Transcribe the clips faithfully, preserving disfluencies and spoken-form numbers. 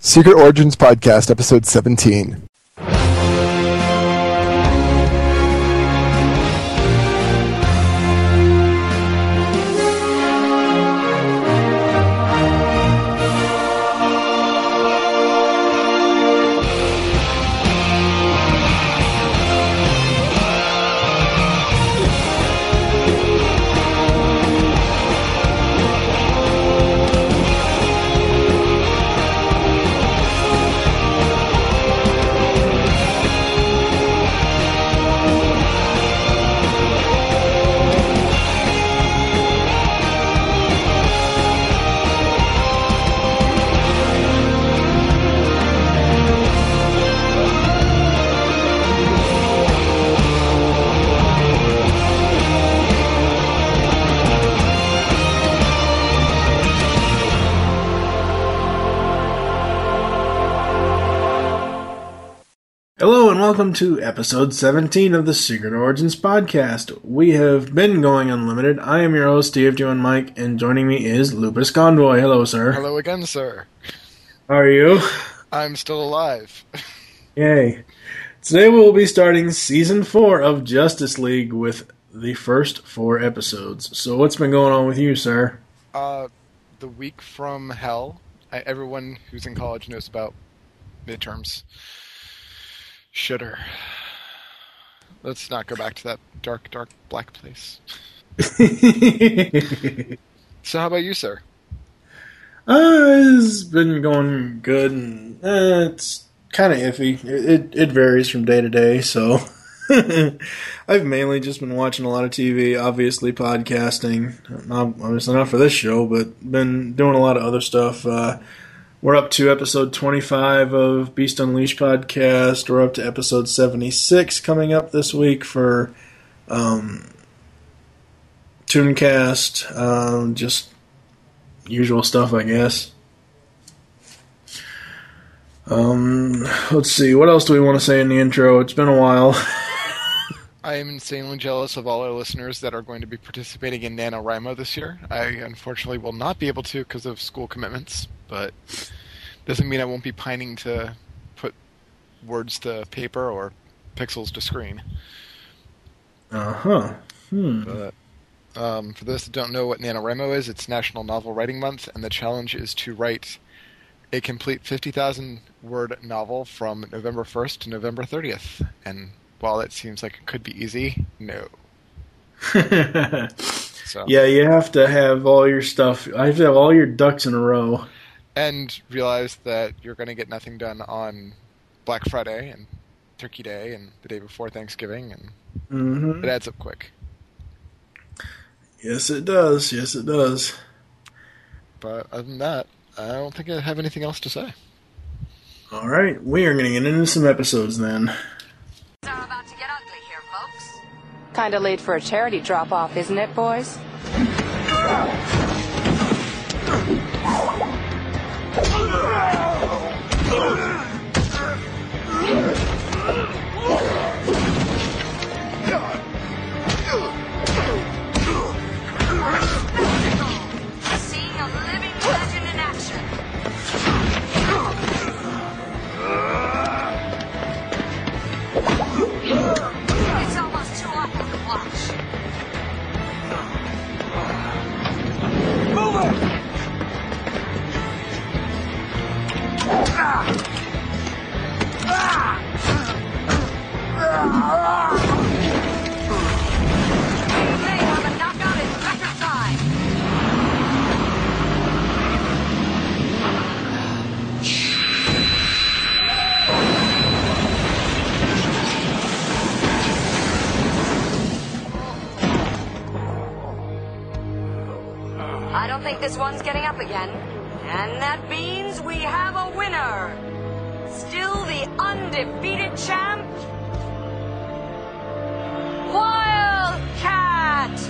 Secret Origins Podcast, Episode seventeen. Hello and welcome to episode seventeen of the Secret Origins Podcast. We have been going unlimited. I am your host, D F G one Mike, and joining me is Lupus Convoy. Hello, sir. Hello again, sir. How are you? I'm still alive. Yay. Today we will be starting Season four of Justice League with the first four episodes. So what's been going on with you, sir? Uh, the week from hell. I, everyone who's in college knows about midterms. Shitter. Let's not go back to that dark, dark, black place. So how about you, sir? Uh, it's been going good, and uh, it's kind of iffy. It, it it varies from day to day, so I've mainly just been watching a lot of T V, obviously podcasting. Not, obviously not for this show, but been doing a lot of other stuff. Uh, We're up to episode twenty-five of Beast Unleashed podcast. We're up to episode seventy-six coming up this week for um, Tooncast. Um, just usual stuff, I guess. Um, let's see. What else do we want to say in the intro? It's been a while. I am insanely jealous of all our listeners that are going to be participating in NaNoWriMo this year. I unfortunately will not be able to because of school commitments, but doesn't mean I won't be pining to put words to paper or pixels to screen. Uh-huh. Hmm. But um, for those that don't know what NaNoWriMo is, it's National Novel Writing Month, and the challenge is to write a complete fifty thousand word novel from November first to November thirtieth. And while it seems like it could be easy, no. So. Yeah, you have to have all your stuff. I have to have all your ducks in a row. And realize that you're going to get nothing done on Black Friday and Turkey Day and the day before Thanksgiving, and mm-hmm. It adds up quick. Yes, it does. Yes, it does. But other than that, I don't think I have anything else to say. All right, we are going to get into some episodes then. Are about to get ugly here, folks. Kinda late for a charity drop-off, isn't it, boys? Seeing a living legend in action. It's almost too awful to watch. Move it! Ah! Ah! They have a knockout in record time. I don't think this one's getting up again. And that means we have a winner. Still the undefeated champ, Wildcat!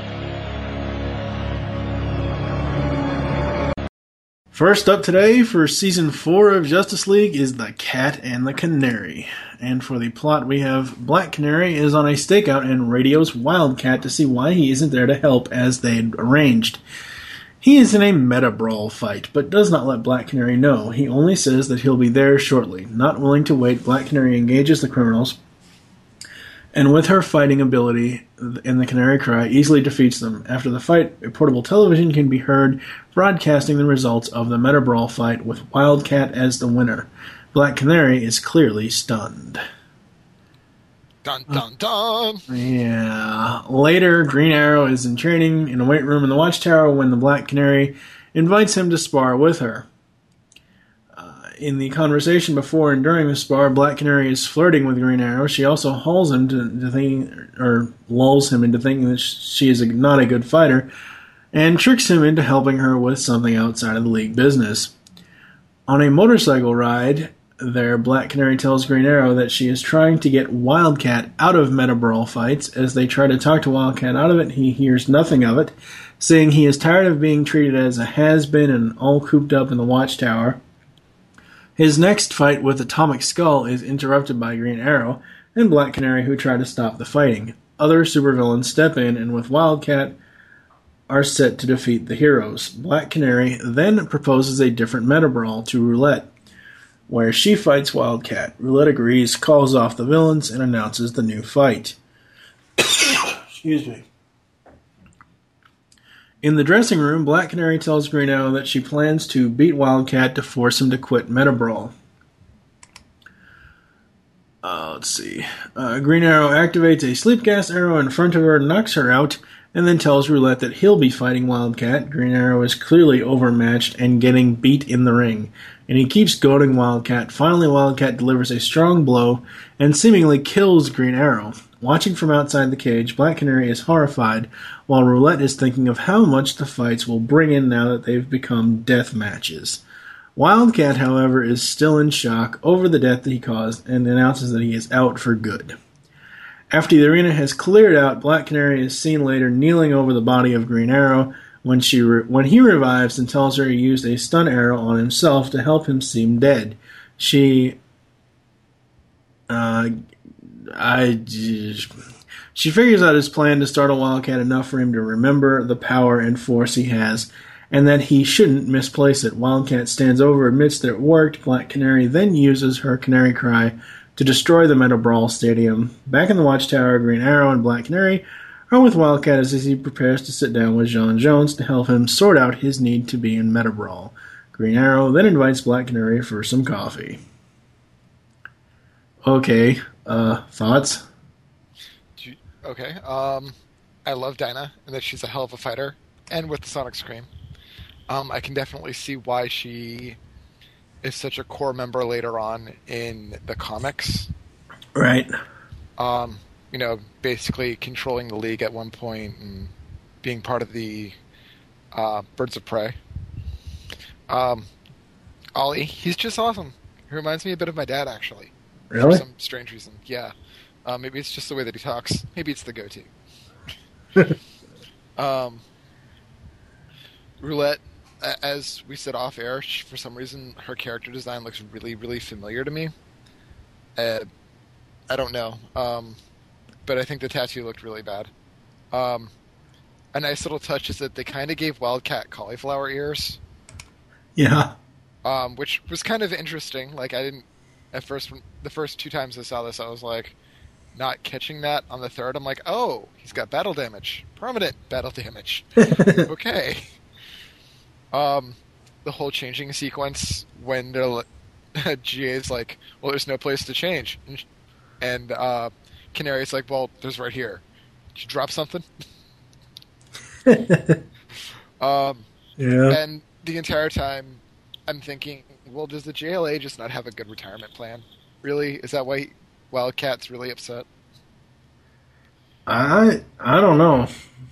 First up today for Season four of Justice League is The Cat and the Canary. And for the plot, we have Black Canary is on a stakeout and radios Wildcat to see why he isn't there to help as they'd arranged. He is in a meta brawl fight, but does not let Black Canary know. He only says that he'll be there shortly. Not willing to wait, Black Canary engages the criminals, and with her fighting ability and the Canary Cry, easily defeats them. After the fight, a portable television can be heard broadcasting the results of the meta brawl fight with Wildcat as the winner. Black Canary is clearly stunned. Dun dun dun! Yeah. Later, Green Arrow is in training in a weight room in the Watchtower when the Black Canary invites him to spar with her. Uh, in the conversation before and during the spar, Black Canary is flirting with Green Arrow. She also hauls him to, to think, or lulls him into thinking that she is a, not a good fighter, and tricks him into helping her with something outside of the league business. On a motorcycle ride there, Black Canary tells Green Arrow that she is trying to get Wildcat out of meta brawl fights. As they try to talk to Wildcat out of it, he hears nothing of it, saying he is tired of being treated as a has-been and all cooped up in the Watchtower. His next fight with Atomic Skull is interrupted by Green Arrow and Black Canary, who try to stop the fighting. Other supervillains step in, and with Wildcat are set to defeat the heroes. Black Canary then proposes a different meta brawl to Roulette, where she fights Wildcat. Roulette agrees, calls off the villains, and announces the new fight. Excuse me. In the dressing room, Black Canary tells Green Arrow that she plans to beat Wildcat to force him to quit Meta Brawl. Uh, let's see. Uh, Green Arrow activates a sleep gas arrow in front of her, knocks her out, and then tells Roulette that he'll be fighting Wildcat. Green Arrow is clearly overmatched and getting beat in the ring, and he keeps goading Wildcat. Finally, Wildcat delivers a strong blow and seemingly kills Green Arrow. Watching from outside the cage, Black Canary is horrified, while Roulette is thinking of how much the fights will bring in now that they've become death matches. Wildcat, however, is still in shock over the death that he caused and announces that he is out for good. After the arena has cleared out, Black Canary is seen later kneeling over the body of Green Arrow when she re- when he revives and tells her he used a stun arrow on himself to help him seem dead. She, uh, I, she figures out his plan to startle Wildcat enough for him to remember the power and force he has, and that he shouldn't misplace it. Wildcat stands over, admits that it worked. Black Canary then uses her Canary Cry to destroy the Meta Brawl Stadium. Back in the Watchtower, Green Arrow and Black Canary are with Wildcat as he prepares to sit down with John Jones to help him sort out his need to be in Meta Brawl. Green Arrow then invites Black Canary for some coffee. Okay, uh, thoughts? Okay, um, I love Dinah, and that she's a hell of a fighter, and with the Sonic Scream. Um, I can definitely see why she is such a core member later on in the comics. Right. Um, you know, basically controlling the League at one point and being part of the uh, Birds of Prey. Um, Ollie, he's just awesome. He reminds me a bit of my dad, actually. Really? For some strange reason. Yeah. Uh, maybe it's just the way that he talks. Maybe it's the goatee. um, Roulette, as we said off air, she, for some reason her character design looks really, really familiar to me. Uh, I don't know, um, but I think the tattoo looked really bad. Um, a nice little touch is that they kind of gave Wildcat cauliflower ears. Yeah. Um, which was kind of interesting. Like, I didn't at first. The first two times I saw this, I was like, not catching that. On the third, I'm like, oh, he's got battle damage, permanent battle damage. Okay. Um, the whole changing sequence when they're G A's like, well, there's no place to change, and, and uh, Canary's like, well, there's right here. Did you drop something? um, yeah. And the entire time, I'm thinking, well, does the J L A just not have a good retirement plan? Really? Is that why Wildcat's really upset? I I don't know.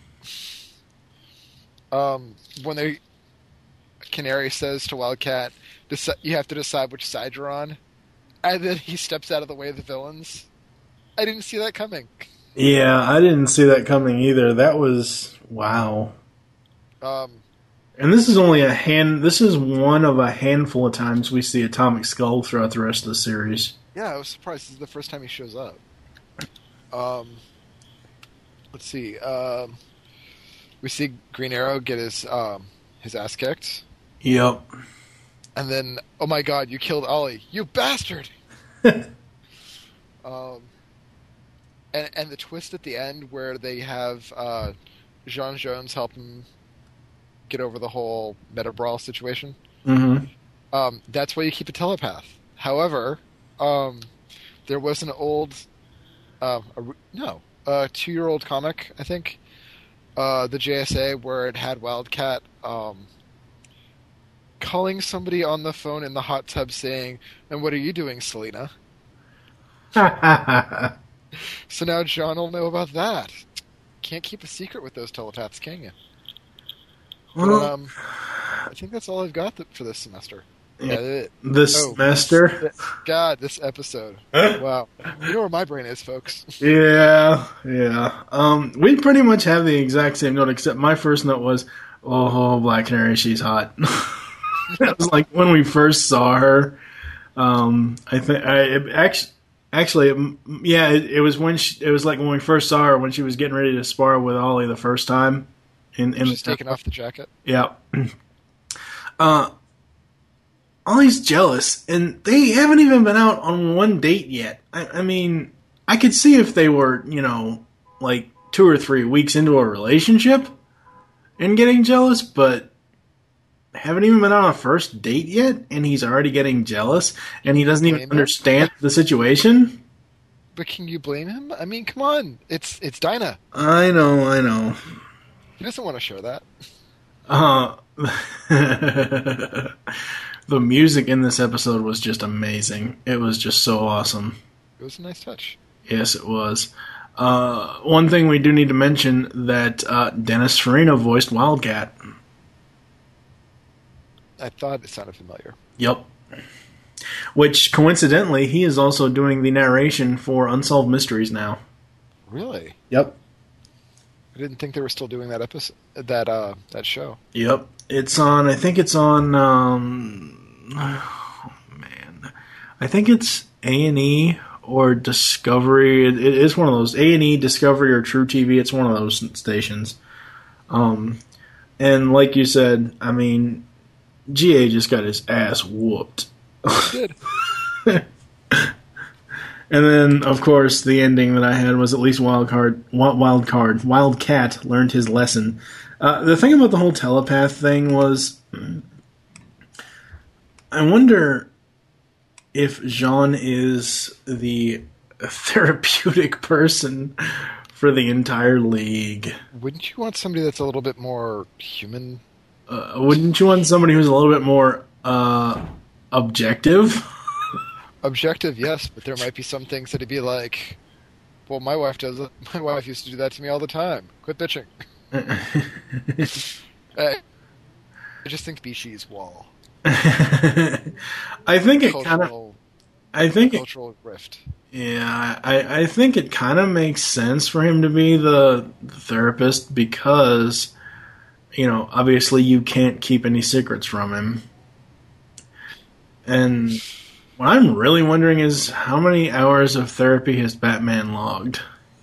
Um, when they Canary says to Wildcat, you have to decide which side you're on, and then he steps out of the way of the villains. I didn't see that coming. Yeah, I didn't see that coming either. That was wow. Um, and this is only a hand. This is one of a handful of times we see Atomic Skull throughout the rest of the series. Yeah, I was surprised. This is the first time he shows up. Um, let's see. Um, we see Green Arrow get his um, his ass kicked. Yep. And then, oh my god, you killed Ollie. You bastard! um, and, and the twist at the end where they have uh, Jean Jones help him get over the whole meta brawl situation. Mm-hmm. Um, that's why you keep a telepath. However, um, there was an old, uh, a, no, a two-year-old comic, I think, uh, the J S A, where it had Wildcat um, calling somebody on the phone in the hot tub saying, "And what are you doing, Selena?" So now John will know about that. Can't keep a secret with those telepaths, can you? Well, But, um, I think that's all I've got th- for this semester. Yeah, it, this oh, semester? this- God, this episode. Wow. You know where my brain is, folks. Yeah, yeah. Um, we pretty much have the exact same note, except my first note was, "Oh, Black Canary, she's hot." It was like when we first saw her. Um, I think I it actually, actually, it, yeah, it, it was when she, it was like when we first saw her when she was getting ready to spar with Ollie the first time. In, in She's the, taking off the jacket. Yeah. Uh, Ollie's jealous, and they haven't even been out on one date yet. I, I mean, I could see if they were, you know, like two or three weeks into a relationship and getting jealous, but haven't even been on a first date yet, and he's already getting jealous, and he doesn't even Blame him? understand the situation. But can you blame him? I mean, come on. It's it's Dinah. I know, I know. He doesn't want to show that. Uh, the music in this episode was just amazing. It was just so awesome. It was a nice touch. Yes, it was. Uh, one thing we do need to mention that uh, Dennis Farina voiced Wildcat. I thought it sounded familiar. Yep. Which, coincidentally, he is also doing the narration for Unsolved Mysteries now. Really? Yep. I didn't think they were still doing that episode, that uh, that show. Yep. It's on, I think it's on, um, oh man. I think it's A and E or Discovery. It, it is one of those, A and E, Discovery, or True T V. It's one of those stations. Um, and like you said, I mean, G A just got his ass whooped. Good. And then, of course, the ending that I had was at least wild card, wild card, Wildcat learned his lesson. Uh, the thing about the whole telepath thing was, I wonder if Jean is the therapeutic person for the entire league. Wouldn't you want somebody that's a little bit more human? Uh, wouldn't you want somebody who's a little bit more uh, objective? Objective, yes, but there might be some things that'd be like, well, my wife does it. My wife used to do that to me all the time. Quit bitching. I just think species wall. I think it kind of. I think it, cultural rift. Yeah, I, I think it kind of makes sense for him to be the, the therapist because, you know, obviously you can't keep any secrets from him. And what I'm really wondering is how many hours of therapy has Batman logged?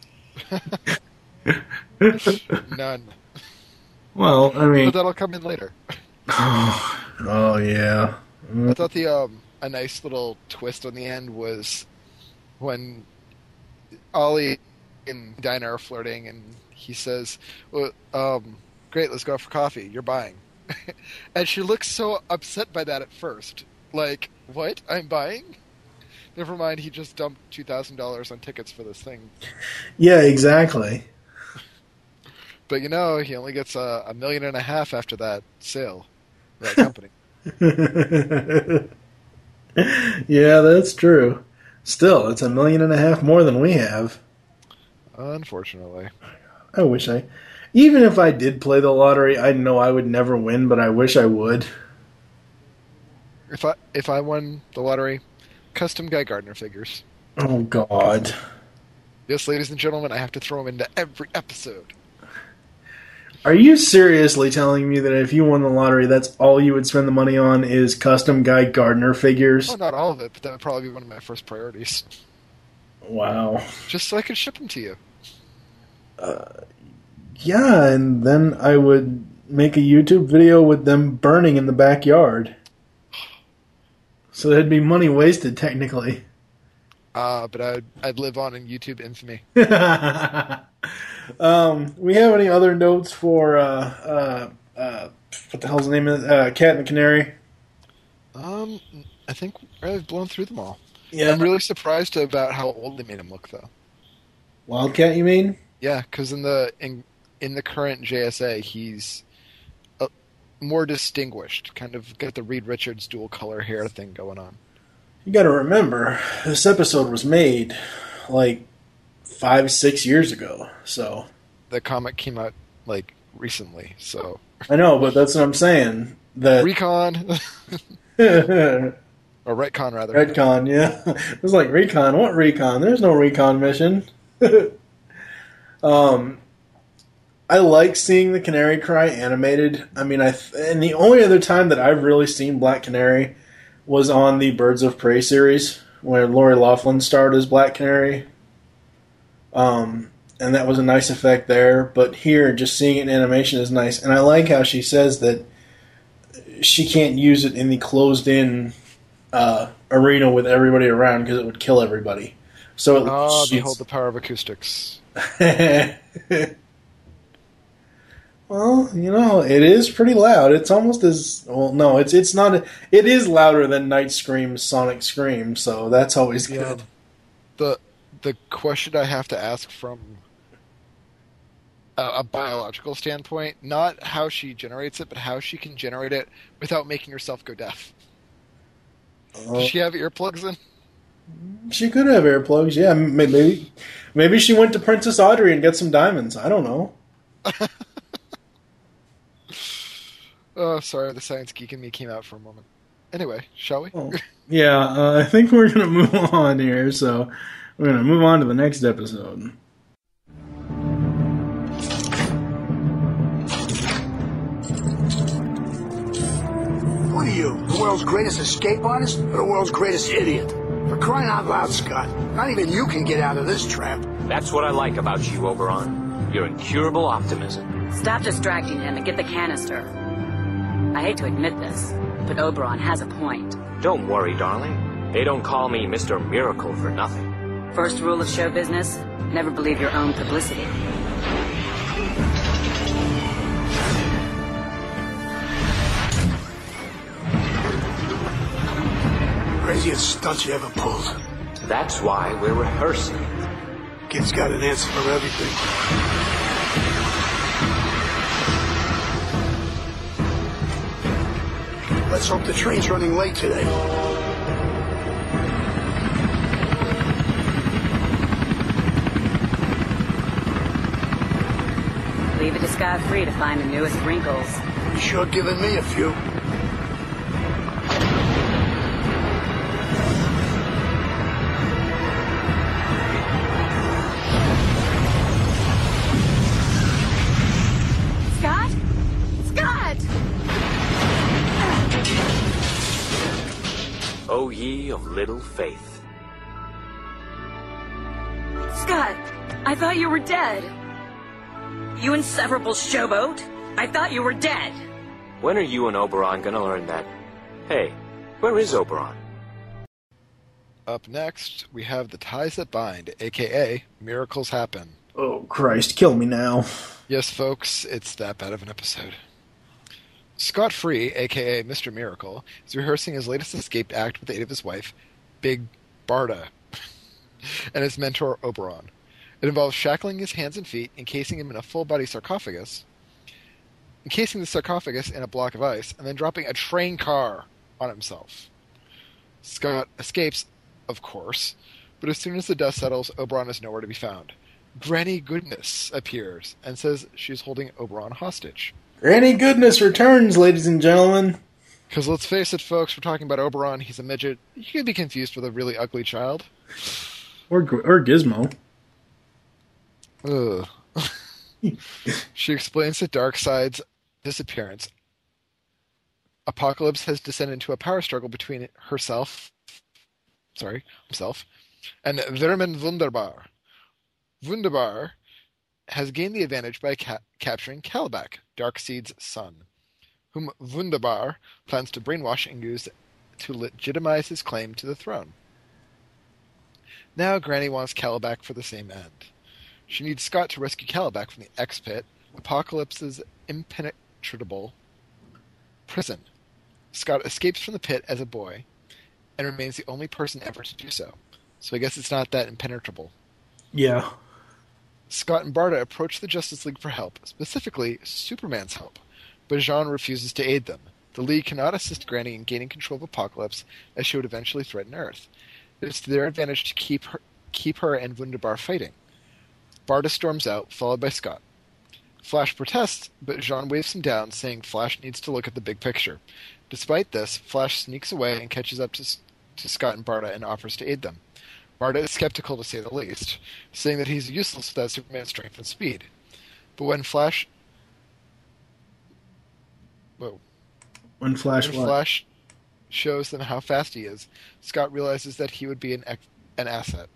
None. Well, I mean... But that'll come in later. Oh, oh yeah. Mm. I thought the um, a nice little twist on the end was when Ollie and Dinah are flirting, and he says, well, um, great, let's go out for coffee. You're buying. And she looks so upset by that at first. Like, what? I'm buying? Never mind, he just dumped two thousand dollars on tickets for this thing. Yeah, exactly. But, you know, he only gets a, a million and a half after that sale, that company. Yeah, that's true. Still, it's a million and a half more than we have. Unfortunately. I wish I... Even if I did play the lottery, I know I would never win, but I wish I would. If I if I won the lottery, custom Guy Gardner figures. Oh, God. Yes, ladies and gentlemen, I have to throw them into every episode. Are you seriously telling me that if you won the lottery, that's all you would spend the money on is custom Guy Gardner figures? Oh, not all of it, but that would probably be one of my first priorities. Wow. Just so I could ship them to you. Uh, yeah, and then I would make a YouTube video with them burning in the backyard. So that'd be money wasted, technically. Uh, but I'd, I'd live on in YouTube infamy. um, we have any other notes for, uh, uh, uh, what the hell's the name of it? Uh, Cat and the Canary? Um, I think I've blown through them all. Yeah. I'm really surprised about how old they made him look, though. Wildcat, you mean? Yeah, because in the in in the current J S A, he's uh, more distinguished. Kind of got the Reed Richards dual color hair thing going on. You got to remember, this episode was made like five, six years ago. So the comic came out like recently. So I know, but that's what I'm saying. That Recon Redcon, or Retcon rather. yeah. It was like Recon. What Recon? There's no Recon mission. um, I like seeing the Canary Cry animated. I mean, I th- and the only other time that I've really seen Black Canary was on the Birds of Prey series, where Lori Loughlin starred as Black Canary. Um, and that was a nice effect there. But here, just seeing it in animation is nice. And I like how she says that she can't use it in the closed-in uh, arena with everybody around because it would kill everybody. So Oh, she's- behold the power of acoustics. Well, you know, it is pretty loud. It's almost as well. No, it's it's not. It is louder than Night Scream's Sonic Scream, so that's always good. Yeah. The the question I have to ask from a, a biological standpoint, not how she generates it, but how she can generate it without making herself go deaf. Uh, Does she have earplugs in? she could have earplugs. Yeah, m- maybe maybe she went to Princess Audrey and got some diamonds. I don't know. Oh, sorry, the science geek in me came out for a moment. Anyway, shall we? Oh, yeah, uh, I think we're gonna move on here. So we're gonna move on to the next episode. What are you, the world's greatest escape artist or the world's greatest idiot? For crying out loud, Scott, not even you can get out of this trap. That's what I like about you, Oberon. Your incurable optimism. Stop distracting him and get the canister. I hate to admit this, but Oberon has a point. Don't worry, darling. They don't call me Mister Miracle for nothing. First rule of show business, never believe your own publicity. Craziest stunt you ever pulled. That's why we're rehearsing. Kid's got an answer for everything. Let's hope the train's running late today. Leave it to Scott Free to find the newest wrinkles. You sure giving me a few. Scott? Scott! O ye of little faith. Scott, I thought you were dead. You inseparable showboat. I thought you were dead. When are you and Oberon gonna learn that? Hey, where is Oberon? Up next, we have The Ties That Bind, aka Miracles Happen. Oh Christ, kill me now. Yes, folks, it's that bad of an episode. Scott Free, aka Mister Miracle, is rehearsing his latest escaped act with the aid of his wife, Big Barda, and his mentor, Oberon. It involves shackling his hands and feet, encasing him in a full-body sarcophagus, encasing the sarcophagus in a block of ice, and then dropping a train car on himself. Scott escapes, of course, but as soon as the dust settles, Oberon is nowhere to be found. Granny Goodness appears and says she's holding Oberon hostage. Granny Goodness returns, ladies and gentlemen. Because let's face it, folks, we're talking about Oberon. He's a midget. You could be confused with a really ugly child. Or or Gizmo. Ugh. She explains that Darkseid's disappearance. Apocalypse has descended into a power struggle between herself, sorry, himself, and Vermin Wunderbar. Wunderbar has gained the advantage by ca- capturing Kalibak, Darkseid's son, whom Wunderbar plans to brainwash and use to legitimize his claim to the throne. Now Granny wants Kalibak for the same end. She needs Scott to rescue Kalibak from the X-Pit, Apocalypse's impenetrable prison. Scott escapes from the pit as a boy, and remains the only person ever to do so. So I guess it's not that impenetrable. Yeah. Scott and Barda approach the Justice League for help, specifically Superman's help, but Jean refuses to aid them. The League cannot assist Granny in gaining control of Apocalypse, as she would eventually threaten Earth. It's to their advantage to keep her, keep her and Wunderbar fighting. Barda storms out, followed by Scott. Flash protests, but Jean waves him down, saying Flash needs to look at the big picture. Despite this, Flash sneaks away and catches up to, to Scott and Barda and offers to aid them. Barda is skeptical, to say the least, saying that he's useless without Superman's strength and speed. But when Flash... Whoa. When Flash when what? Flash shows them how fast he is, Scott realizes that he would be an, an asset.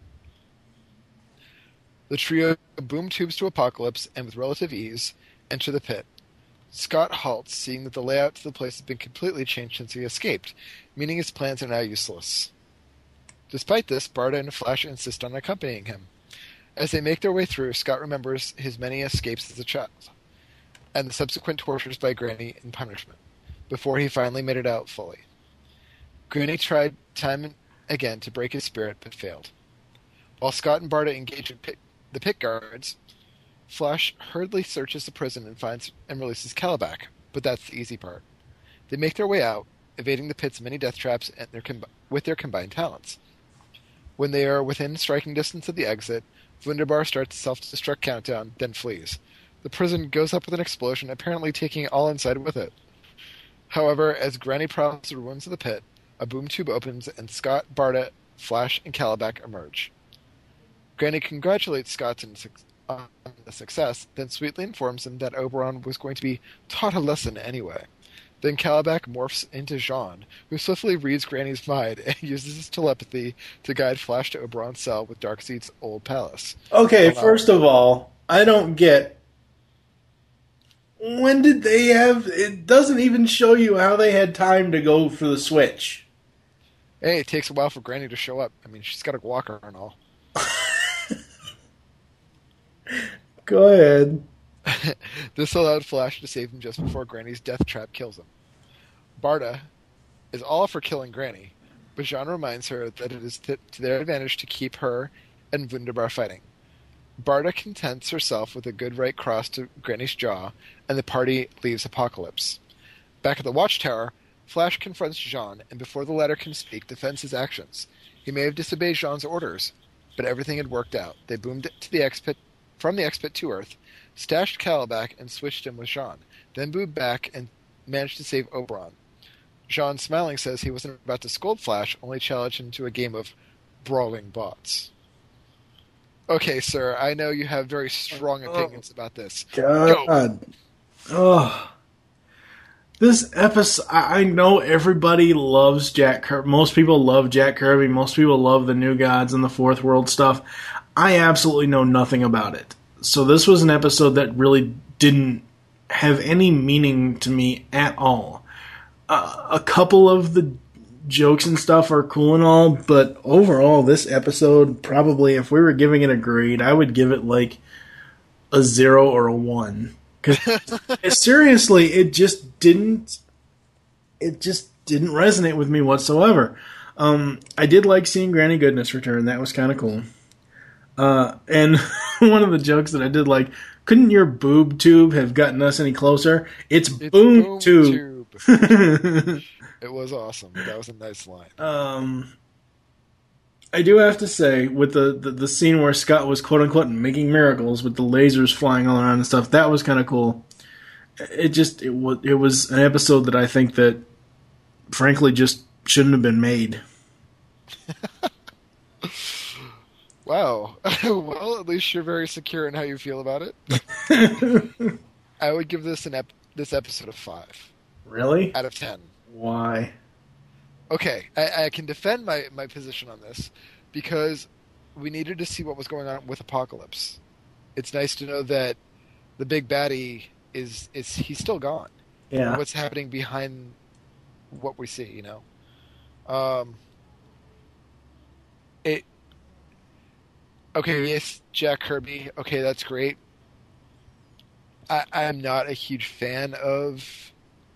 The trio boom tubes to Apocalypse, and with relative ease, enter the pit. Scott halts, seeing that the layout to the place has been completely changed since he escaped, meaning his plans are now useless. Despite this, Barda and Flash insist on accompanying him. As they make their way through, Scott remembers his many escapes as a child, and the subsequent tortures by Granny in punishment, before he finally made it out fully. Granny tried time and again to break his spirit, but failed. While Scott and Barda engage in pit, the pit guards, Flash hurriedly searches the prison and finds and releases Kalibak, but that's the easy part. They make their way out, evading the pit's many death traps and their com- with their combined talents. When they are within striking distance of the exit, Wunderbar starts a self-destruct countdown, then flees. The prison goes up with an explosion, apparently taking it all inside with it. However, as Granny prowls the ruins of the pit, a boom tube opens and Scott, Barda, Flash, and Kalibak emerge. Granny congratulates Scott on the success, then sweetly informs him that Oberon was going to be taught a lesson anyway. Then Kalibak morphs into Jean, who swiftly reads Granny's mind and uses his telepathy to guide Flash to Oberon's cell with Darkseid's old palace. Okay, Well, first of all, I don't get... When did they have... It doesn't even show you how they had time to go for the switch. Hey, it takes a while for Granny to show up. I mean, she's got a walker and all. Go ahead. This allowed Flash to save him just before Granny's death trap kills him. Barda is all for killing Granny, but Jean reminds her that it is th- to their advantage to keep her and Wunderbar fighting. Barda contents herself with a good right cross to Granny's jaw, and the party leaves Apocalypse. Back at the Watchtower, Flash confronts Jean, and before the latter can speak, defends his actions. He may have disobeyed Jean's orders, but everything had worked out. They boomed to the X-Pit, from the X-Pit to Earth, stashed Kalibak and switched him with Jean, then moved back and managed to save Oberon. Jean, smiling, says he wasn't about to scold Flash, only challenged him to a game of brawling bots. Okay, sir, I know you have very strong opinions oh, about this. God. Go. Oh. This episode, I know everybody loves Jack Kirby. Most people love Jack Kirby. Most people love the New Gods and the Fourth World stuff. I absolutely know nothing about it. So this was an episode that really didn't have any meaning to me at all. Uh, a couple of the jokes and stuff are cool and all, but overall, this episode, probably, if we were giving it a grade, I would give it like a zero or a one. Because seriously, it just didn't. It just didn't resonate with me whatsoever. Um, I did like seeing Granny Goodness return. That was kind of cool. Uh, and one of the jokes that I did like, couldn't your boob tube have gotten us any closer? It's, it's boom, boom tube. tube. It was awesome. That was a nice line. Um, I do have to say, with the, the, the scene where Scott was quote-unquote making miracles with the lasers flying all around and stuff, that was kind of cool. It just, it was, it was an episode that I think that, frankly, just shouldn't have been made. Wow. Well, at least you're very secure in how you feel about it. I would give this an ep- this episode a five. Really? Out of ten. Why? Okay, I, I can defend my, my position on this because we needed to see what was going on with Apocalypse it's nice to know that the big baddie is is he's still gone. Yeah. What's happening behind what we see, you know? Um, it. Okay, yes, Jack Kirby. Okay, that's great. I I'm not a huge fan of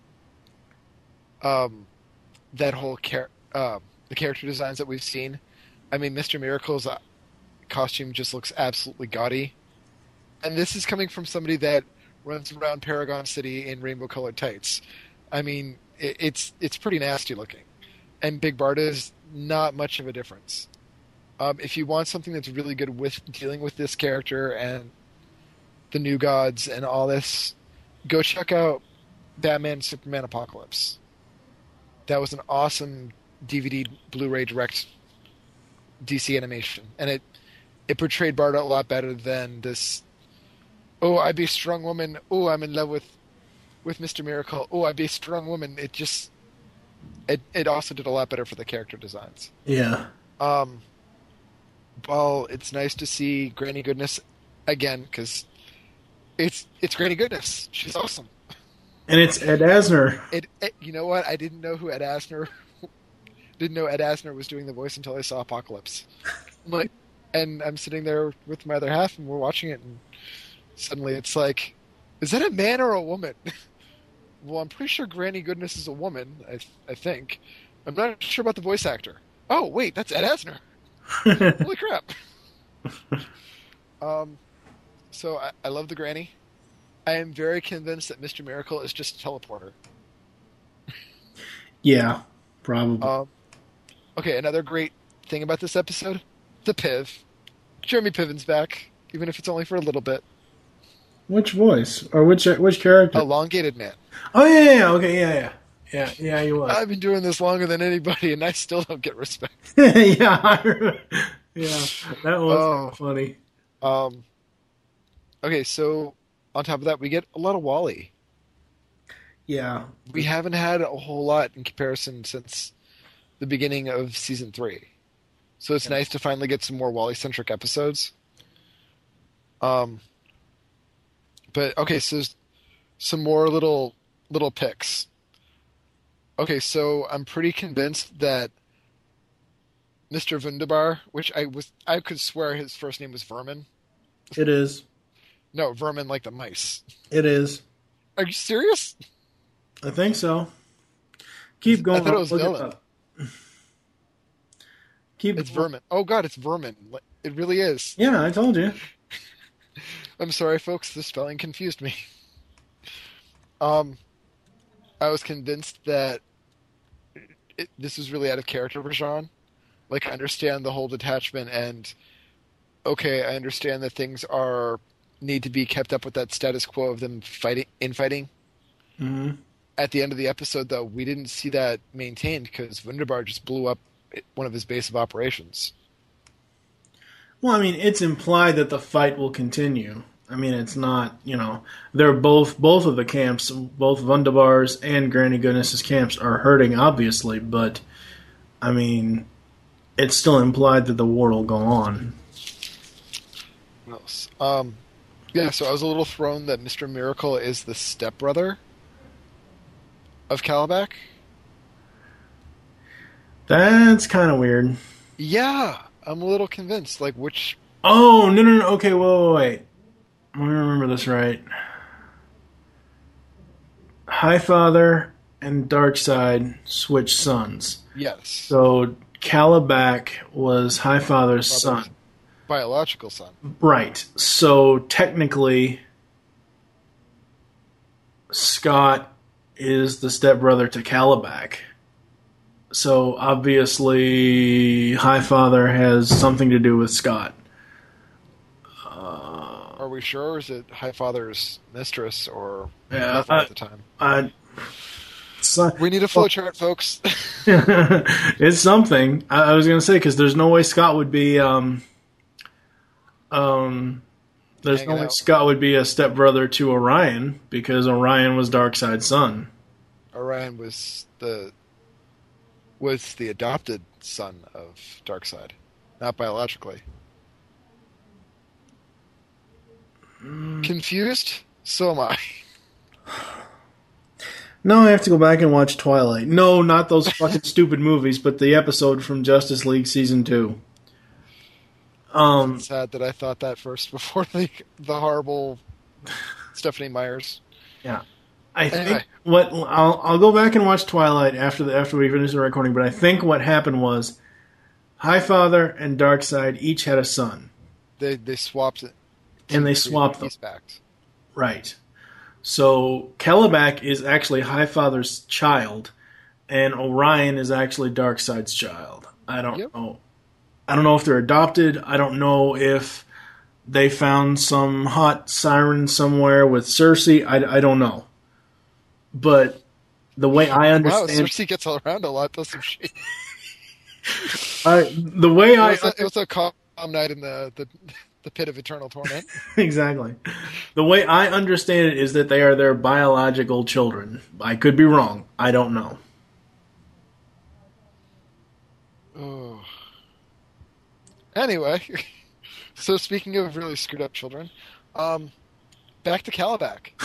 um that whole char- uh, the character designs that we've seen. I mean, Mister Miracle's uh, costume just looks absolutely gaudy, and this is coming from somebody that runs around Paragon City in rainbow-colored tights. I mean, it, it's it's pretty nasty looking, and Big Barda is not much of a difference. Um, if you want something that's really good with dealing with this character and the New Gods and all this, go check out Batman Superman Apocalypse. That was an awesome D V D Blu-ray direct D C animation, and it it portrayed Barda a lot better than this. Oh, I be a strong woman. Oh, I'm in love with with Mister Miracle. Oh, I be a strong woman. It just it it also did a lot better for the character designs. Yeah. Um. Well, it's nice to see Granny Goodness again because it's it's Granny Goodness. She's awesome. And it's Ed Asner. It, it you know what? I didn't know who Ed Asner. Didn't know Ed Asner was doing the voice until I saw Apocalypse. I'm like, and I'm sitting there with my other half, and we're watching it, and suddenly it's like, is that a man or a woman? Well, I'm pretty sure Granny Goodness is a woman. I I think. I'm not sure about the voice actor. Oh wait, that's Ed Asner. Holy crap! um, so I, I love the Granny. I am very convinced that Mister Miracle is just a teleporter. Yeah, probably. Um, okay, another great thing about this episode, the Piv. Jeremy Piven's back, even if it's only for a little bit. Which voice or which which character? Elongated Man. Oh yeah, yeah, yeah. Okay, yeah, yeah, yeah, yeah. You was. I've been doing this longer than anybody, and I still don't get respect. yeah, I remember. Yeah, that was Oh. funny. Um. Okay, so on top of that, we get a lot of Wally. Yeah, We haven't had a whole lot in comparison since the beginning of season three, so it's nice to finally get some more Wally-centric episodes. Um. But okay, so there's some more little little picks. Okay, so I'm pretty convinced that Mister Wunderbar, which I was I could swear his first name was Vermin. it is. No, Vermin like the mice. It is. Are you serious? I think so. Keep going. I thought it was Look villain. up. Keep. It's Vermin. Oh god, it's Vermin. It really is. Yeah, I told you. I'm sorry, folks. The spelling confused me. Um, I was convinced that it, this was really out of character for Jean. Like, I understand the whole detachment, and okay, I understand that things are need to be kept up with that status quo of them fighting, infighting. hmm At the end of the episode, though, we didn't see that maintained because Wunderbar just blew up one of his base of operations. Well, I mean, it's implied that the fight will continue. I mean, it's not, you know, they're both, both of the camps, both Wunderbar's and Granny Goodness's camps are hurting, obviously, but, I mean, it's still implied that the war will go on. What else? Um, yeah, so I was a little thrown that Mister Miracle is the stepbrother of Calabac. That's kind of weird. Yeah, I'm a little convinced. Like, which... Oh, no, no, no, okay, wait, wait, wait. Let me remember this right. Highfather and Darkseid switched sons. Yes. So Calabac was Highfather's son. Biological son. Right. So technically, Scott is the stepbrother to Calabac. So obviously, Highfather has something to do with Scott. Are we sure, or is it Highfather's mistress, or Yeah, nothing I- at the time? I, so, We need a flowchart, folks. it's something. I, I was going to say, because there's no way Scott would be... Um, um, there's Hanging no way out. Scott would be a stepbrother to Orion, because Orion was Darkseid's son. Orion was the was the adopted son of Darkseid, not biologically. Confused? So am I. Now I have to go back and watch Twilight. No, not those fucking stupid movies, but the episode from Justice League Season two. Um, It's sad that I thought that first before the, the horrible Stephanie Myers. Yeah. I Anyway. think what I'll I'll go back and watch Twilight after the after we finish the recording, but I think what happened was Highfather and Darkseid each had a son. They they swapped it. And they to swapped them. peace pact. Right. So Kelebak is actually Highfather's child, and Orion is actually Darkseid's child. I don't Yep. know. I don't know if they're adopted. I don't know if they found some hot siren somewhere with Cersei. I, I don't know. But the way I Wow, understand, Cersei gets all around a lot, doesn't she? I, the way It I was, a, it was a calm night in the, the the pit of eternal torment. exactly the way I understand it is that they are their biological children. I could be wrong. I don't know. Oh. Anyway, so speaking of really screwed up children, um, back to Kalibak.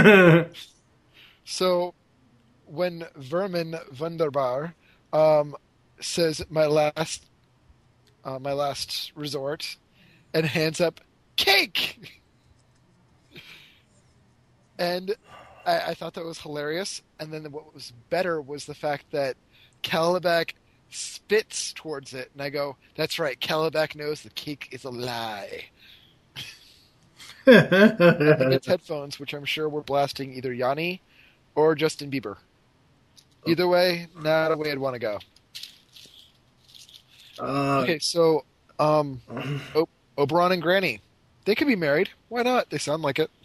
So when Vermin Wunderbar um, says my last uh, my last resort and hands up cake, and I, I thought that was hilarious. And then what was better was the fact that Kalibak spits towards it, and I go, "That's right. Kalibak knows the cake is a lie." And it's headphones, which I'm sure were blasting either Yanni or Justin Bieber. Either way, not a way I'd want to go. Uh, Okay, so um, o- Oberon and Granny, they could be married. Why not? They sound like it.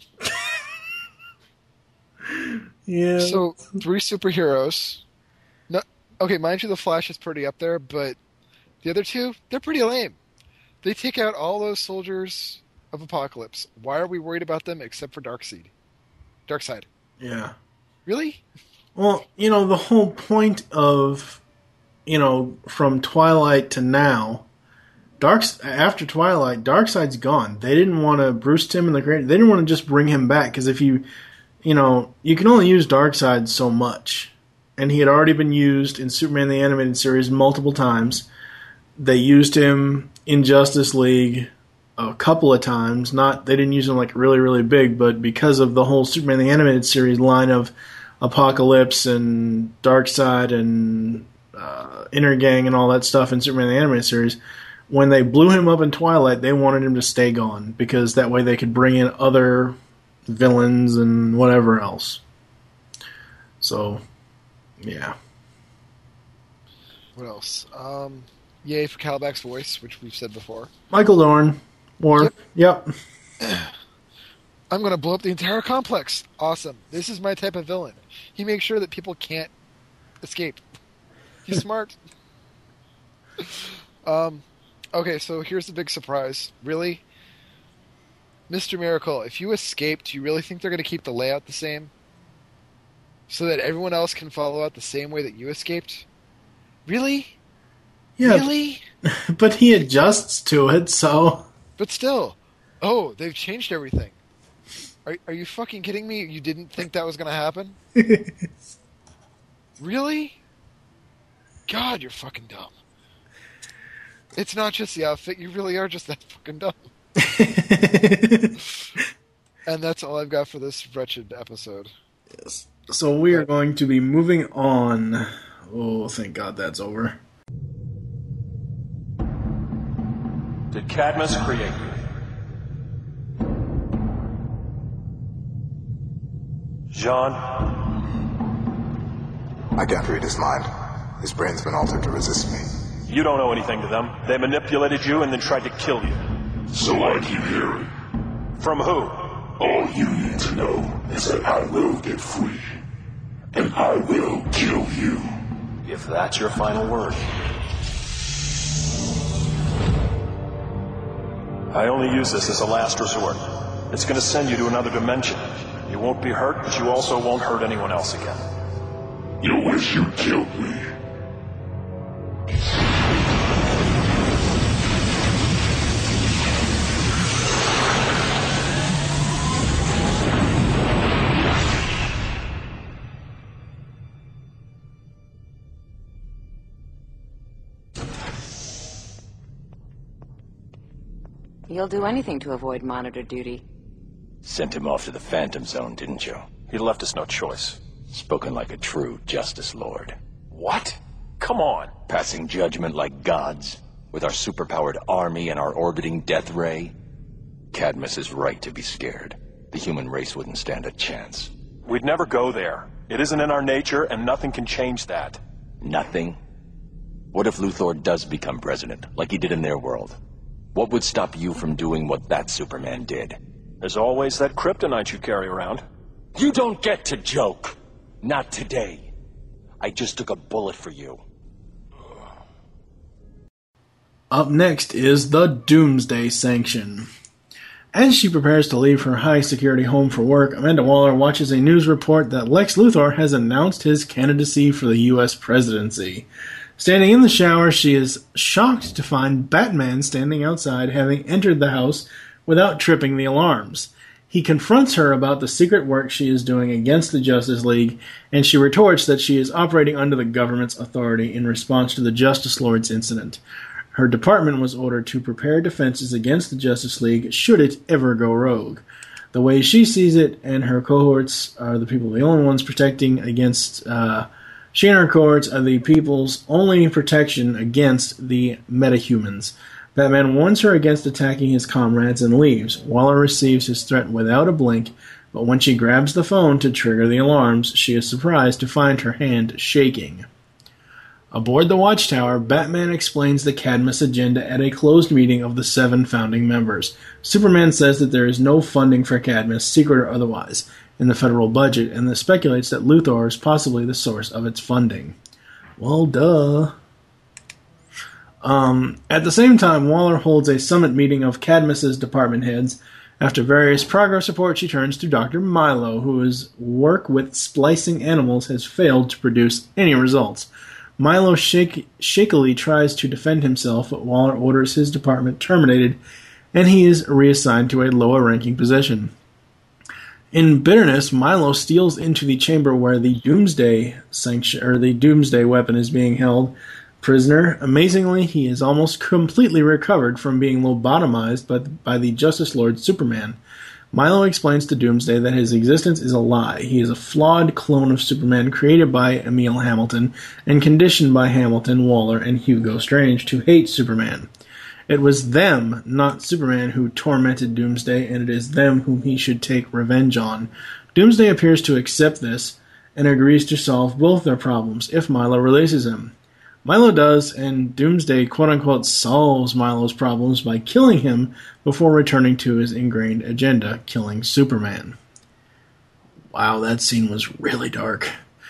yeah. So three superheroes. No, okay, mind you, the Flash is pretty up there, but the other two, they're pretty lame. They take out all those soldiers of Apocalypse. Why are we worried about them except for Darkseid? Darkseid. yeah. Really? Well, you know, the whole point of, you know, from Twilight to now, Dark's after Twilight, Darkseid's gone. They didn't want to Bruce Timm and the Great. They didn't want to just bring him back because if you, you know, you can only use Darkseid so much, and he had already been used in Superman the Animated Series multiple times. They used him in Justice League a couple of times. Not they didn't use him like really really big, but because of the whole Superman the Animated Series line of Apocalypse and Darkseid and uh, Intergang and all that stuff in Superman the Animated Series, when they blew him up in Twilight, they wanted him to stay gone because that way they could bring in other villains and whatever else. So, yeah. What else? Um, yay for Kalibak's voice, which we've said before. Michael Dorn. Or, yep. yep. I'm going to blow up the entire complex. Awesome. This is my type of villain. He makes sure that people can't escape. He's smart. um, okay, so here's the big surprise. Really? Mister Miracle, if you escaped, do you really think they're going to keep the layout the same? So that everyone else can follow out the same way that you escaped? Really? Yeah. Really? But he adjusts to it, so... But still. Oh, they've changed everything. Are, are you fucking kidding me? You didn't think that was going to happen? Really? God, you're fucking dumb. It's not just the outfit. You really are just that fucking dumb. And that's all I've got for this wretched episode. Yes. So we are going to be moving on. Oh, thank God that's over. Did Cadmus create you? Jean? I can't read his mind. His brain's been altered to resist me. You don't owe anything to them. They manipulated you and then tried to kill you. So I keep hearing. From who? All you need to know is that I will get free. And I will kill you. If that's your final word. I only use this as a last resort. It's going to send you to another dimension. You won't be hurt, but you also won't hurt anyone else again. You wish you killed me. You'll do anything to avoid monitor duty. Sent him off to the Phantom Zone, didn't you? He left us no choice. Spoken like a true Justice Lord. What? Come on. Passing judgment like gods, with our superpowered army and our orbiting death ray. Cadmus is right to be scared. The human race wouldn't stand a chance. We'd never go there. It isn't in our nature, and nothing can change that. Nothing? What if Luthor does become president, like he did in their world? What would stop you from doing what that Superman did? There's always that kryptonite you carry around. You don't get to joke. Not today. I just took a bullet for you. Up next is the Doomsday Sanction. As she prepares to leave her high-security home for work, Amanda Waller watches a news report that Lex Luthor has announced his candidacy for the U S presidency. Standing in the shower, she is shocked to find Batman standing outside, having entered the house without tripping the alarms. He confronts her about the secret work she is doing against the Justice League, and she retorts that she is operating under the government's authority in response to the Justice Lord's incident. Her department was ordered to prepare defenses against the Justice League should it ever go rogue. The way she sees it, and her cohorts are the people the only ones protecting against... Uh, she and her cohorts are the people's only protection against the metahumans. Batman warns her against attacking his comrades and leaves. Waller receives his threat without a blink, but when she grabs the phone to trigger the alarms, she is surprised to find her hand shaking. Aboard the Watchtower, Batman explains the Cadmus agenda at a closed meeting of the seven founding members. Superman says that there is no funding for Cadmus, secret or otherwise, in the federal budget, and that speculates that Luthor is possibly the source of its funding. Well, duh. Um, at the same time, Waller holds a summit meeting of Cadmus's department heads. After various progress reports, she turns to Doctor Milo, whose work with splicing animals has failed to produce any results. Milo shake, shakily tries to defend himself, but Waller orders his department terminated, and he is reassigned to a lower-ranking position. In bitterness, Milo steals into the chamber where the Doomsday sanction, or the Doomsday weapon is being held prisoner. Amazingly, he is almost completely recovered from being lobotomized by the, by the Justice Lord Superman. Milo explains to Doomsday that his existence is a lie. He is a flawed clone of Superman created by Emil Hamilton and conditioned by Hamilton, Waller, and Hugo Strange to hate Superman. It was them, not Superman, who tormented Doomsday, and it is them whom he should take revenge on. Doomsday appears to accept this and agrees to solve both their problems if Milo releases him. Milo does, and Doomsday quote-unquote solves Milo's problems by killing him before returning to his ingrained agenda, killing Superman. Wow, that scene was really dark.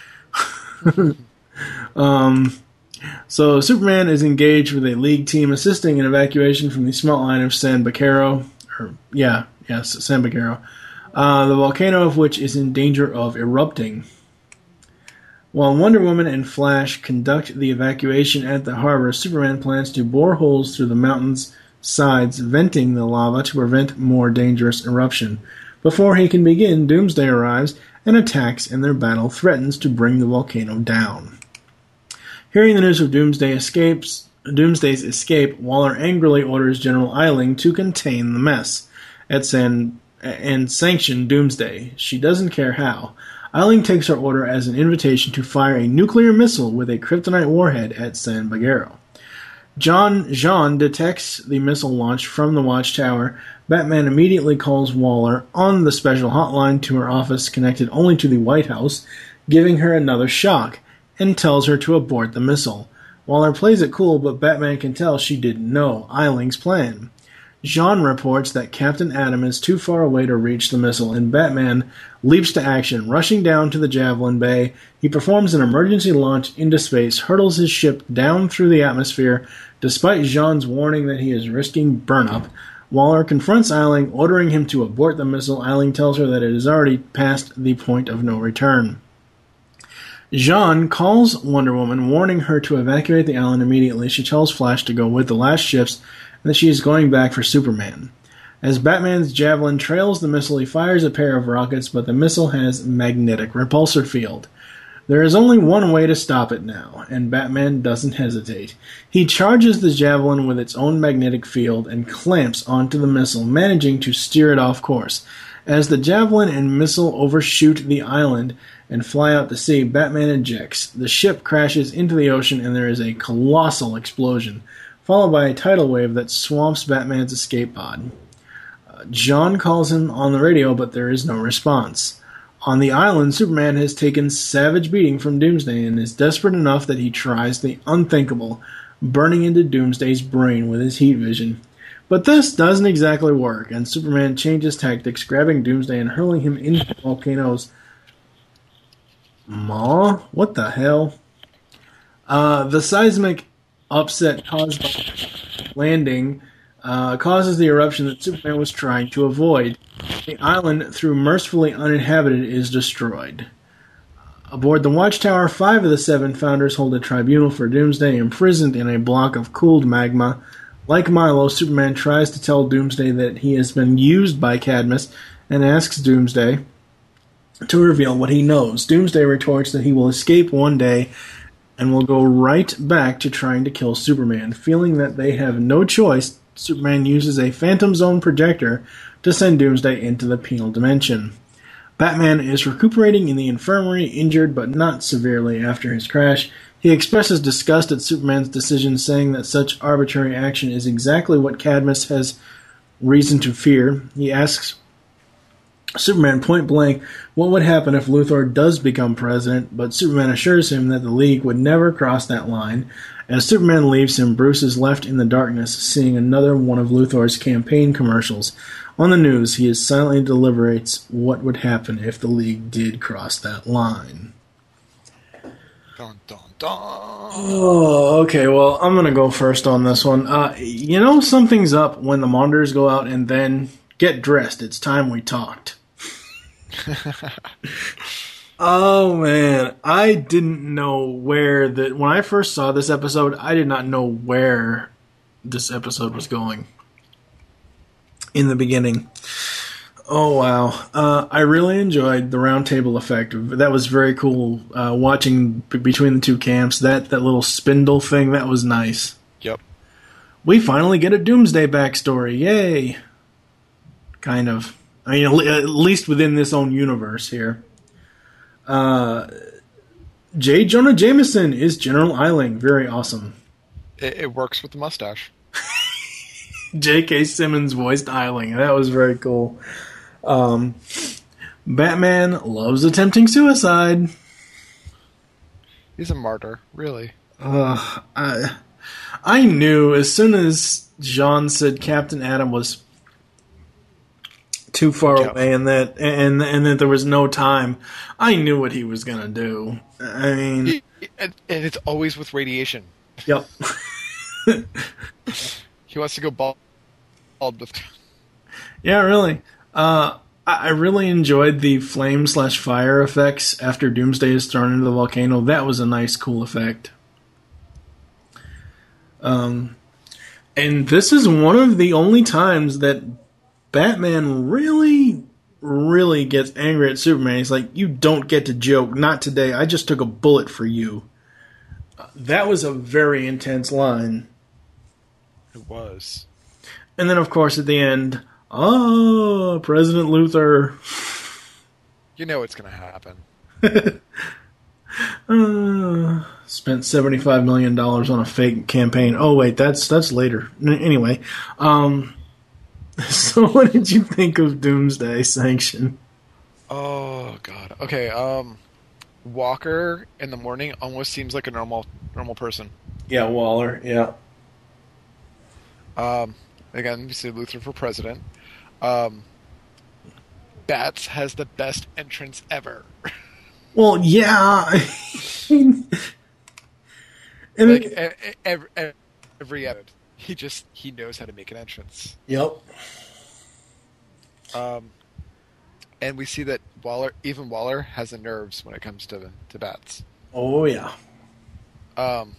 um, so Superman is engaged with a League team assisting in evacuation from the small island of San Baquero, or yeah, yes, San Baquero, uh, the volcano of which is in danger of erupting. While Wonder Woman and Flash conduct the evacuation at the harbor, Superman plans to bore holes through the mountain's sides, venting the lava to prevent more dangerous eruption. Before he can begin, Doomsday arrives and attacks, and their battle threatens to bring the volcano down. Hearing the news of Doomsday escapes, Doomsday's escape, Waller angrily orders General Eiling to contain the mess at San and sanction Doomsday. She doesn't care how. Eiling takes her order as an invitation to fire a nuclear missile with a kryptonite warhead at San Baquero. John Jean detects the missile launch from the Watchtower. Batman immediately calls Waller on the special hotline to her office connected only to the White House, giving her another shock, and tells her to abort the missile. Waller plays it cool, but Batman can tell she didn't know Eiling's plan. Jean reports that Captain Atom is too far away to reach the missile, and Batman leaps to action. Rushing down to the Javelin Bay, he performs an emergency launch into space, hurtles his ship down through the atmosphere, despite Jean's warning that he is risking burnup. Waller confronts Eiling, ordering him to abort the missile. Eiling tells her that it is already past the point of no return. Jean calls Wonder Woman, warning her to evacuate the island immediately. She tells Flash to go with the last ships, and that she is going back for Superman. As Batman's Javelin trails the missile, he fires a pair of rockets, but the missile has magnetic repulsor field. There is only one way to stop it now, and Batman doesn't hesitate. He charges the javelin with its own magnetic field and clamps onto the missile, managing to steer it off course. As the javelin and missile overshoot the island and fly out to sea, Batman ejects. The ship crashes into the ocean and there is a colossal explosion, followed by a tidal wave that swamps Batman's escape pod. Uh, John calls him on the radio, but there is no response. On the island, Superman has taken savage beating from Doomsday and is desperate enough that he tries the unthinkable, burning into Doomsday's brain with his heat vision. But this doesn't exactly work, and Superman changes tactics, grabbing Doomsday and hurling him into the volcanoes. Ma? What the hell? Uh, the seismic upset caused by landing uh, causes the eruption that Superman was trying to avoid. The island, though mercifully uninhabited, is destroyed. Aboard the Watchtower, five of the seven founders hold a tribunal for Doomsday, imprisoned in a block of cooled magma. Like Milo, Superman tries to tell Doomsday that he has been used by Cadmus and asks Doomsday to reveal what he knows. Doomsday retorts that he will escape one day and will go right back to trying to kill Superman. Feeling that they have no choice, Superman uses a Phantom Zone projector to send Doomsday into the penal dimension. Batman is recuperating in the infirmary, injured but not severely after his crash. He expresses disgust at Superman's decision, saying that such arbitrary action is exactly what Cadmus has reason to fear. He asks Superman point blank what would happen if Luthor does become president, but Superman assures him that the League would never cross that line. As Superman leaves him, Bruce is left in the darkness, seeing another one of Luthor's campaign commercials. On the news, he silently deliberates what would happen if the League did cross that line. Dun, dun, dun. Oh, okay, well, I'm going to go first on this one. Uh, you know something's up when the monitors go out and then get dressed. It's time we talked. Oh, man. I didn't know where the... When I first saw this episode, I did not know where this episode was going in the beginning. Oh, wow. Uh, I really enjoyed the round table effect. That was very cool, uh, watching b- between the two camps. That, that little spindle thing, that was nice. Yep. We finally get a Doomsday backstory. Yay! Kind of. I mean, at least within this own universe here. Uh, J. Jonah Jameson is General Eiling. Very awesome. It, it works with the mustache. J K. Simmons voiced Eiling. That was very cool. Um, Batman loves attempting suicide. He's a martyr, really. Uh, I, I knew as soon as Jean said Captain Atom was too far Yep. away and that and and that there was no time, I knew what he was gonna do. I mean, He, and, and it's always with radiation. Yep. He wants to go bald, bald with. Yeah, really. Uh, I I really enjoyed the flame slash fire effects after Doomsday is thrown into the volcano. That was a nice, cool effect. Um, and this is one of the only times that Batman really, really gets angry at Superman. He's like, "You don't get to joke. Not today. I just took a bullet for you." Uh, that was a very intense line. It was. And then, of course, at the end, oh, President Luthor. You know it's going to happen. uh, spent seventy-five million dollars on a fake campaign. Oh, wait, that's that's later. N- anyway, um, so what did you think of Doomsday Sanction? Oh God. Okay. Um, Walker in the morning almost seems like a normal normal person. Yeah, Waller. Yeah. Um, again, we see Luthor for president. Um, Bats has the best entrance ever. Well, yeah. and like it, e- e- every, every, every edit, he just he knows how to make an entrance. Yep. Um, and we see that Waller, even Waller, has the nerves when it comes to to Bats. Oh yeah. Um,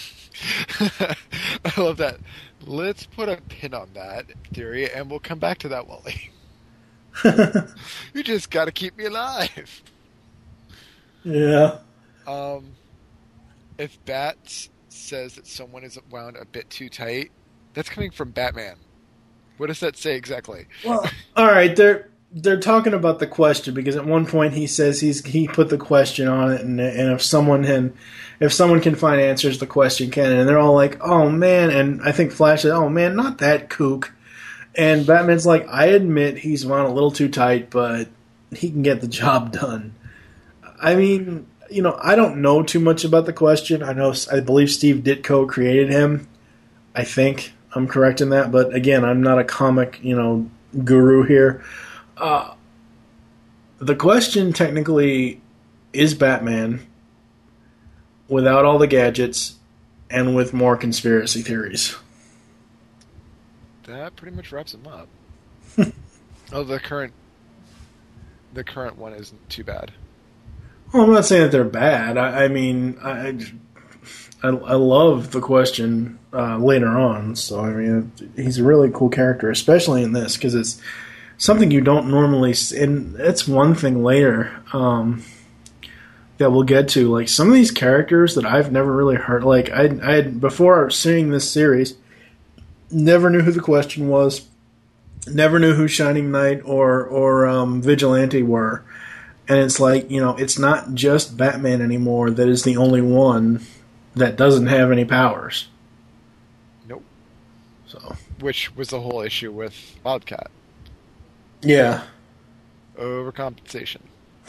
I love that. Let's put a pin on that theory, and we'll come back to that, Wally. You just got to keep me alive. Yeah. Um, if Bat says that someone is wound a bit too tight, that's coming from Batman. What does that say exactly? Well, all right, they're they're talking about the question because at one point he says he's he put the question on it, and and if someone can if someone can find answers, the question can, and they're all like, oh man, and I think Flash says, oh man, not that kook, and Batman's like, I admit he's wound a little too tight, but he can get the job done. I mean, you know, I don't know too much about the question. I know I believe Steve Ditko created him. I think I'm correct in that, but again, I'm not a comic, you know, guru here. Uh, the question technically is Batman without all the gadgets and with more conspiracy theories. That pretty much wraps him up. oh, the current, the current one isn't too bad. Well, I'm not saying that they're bad. I, I mean, I, I, I love the question uh, later on. So I mean, he's a really cool character, especially in this because it's something you don't normally. And it's one thing later um, that we'll get to. Like some of these characters that I've never really heard. Like I, I had, before seeing this series, never knew who the question was. Never knew who Shining Knight or or um, Vigilante were. And it's like, you know, it's not just Batman anymore that is the only one that doesn't have any powers. Nope. So, which was the whole issue with Wildcat. Yeah. Overcompensation.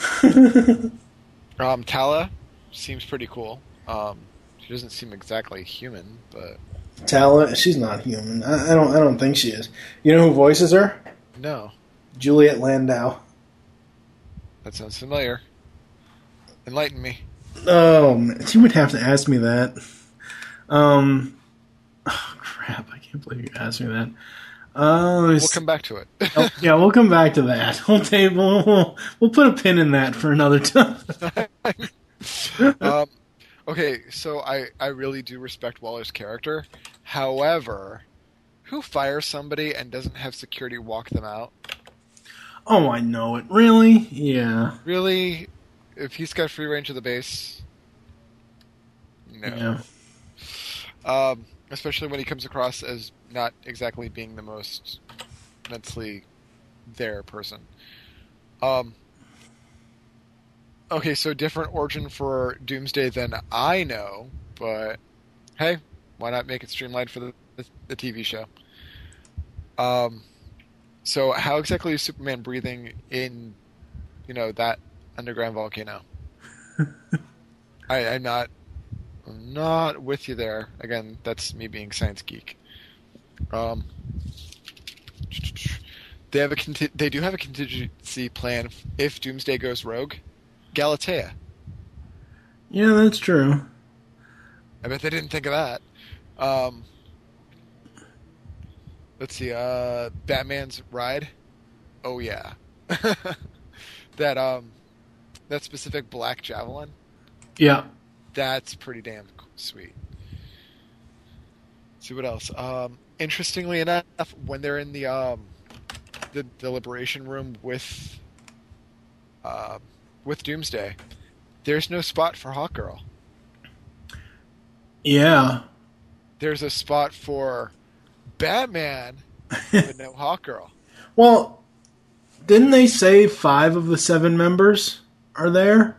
um, Tala seems pretty cool. Um, she doesn't seem exactly human, but Tala, she's not human. I, I don't. I don't think she is. You know who voices her? No. Juliet Landau. That sounds familiar. Enlighten me. Oh, man. You would have to ask me that. Um, oh, crap. I can't believe you asked me that. Uh, we'll come back to it. oh, yeah, we'll come back to that. We'll, take, we'll, we'll, we'll put a pin in that for another time. um, okay, so I, I really do respect Waller's character. However, who fires somebody and doesn't have security walk them out? Oh, I know it. Really? Yeah. Really? If he's got free range of the base? No. Yeah. Um, especially when he comes across as not exactly being the most mentally there person. Um. Okay, so different origin for Doomsday than I know, but hey, why not make it streamlined for the, the, the T V show? Um... So how exactly is Superman breathing in, you know, that underground volcano? I, I'm not, I'm not with you there. Again, that's me being science geek. Um, they have a conti- they do have a contingency plan if Doomsday goes rogue. Galatea. Yeah, that's true. I bet they didn't think of that. Um. Let's see, uh, Batman's ride. Oh yeah, that um, that specific black javelin. Yeah, that's pretty damn sweet. Let's see what else. Um, interestingly enough, when they're in the um, the deliberation room with uh, with Doomsday, there's no spot for Hawkgirl. Yeah, there's a spot for Batman, but no Hawkgirl. Well, didn't they say five of the seven members are there?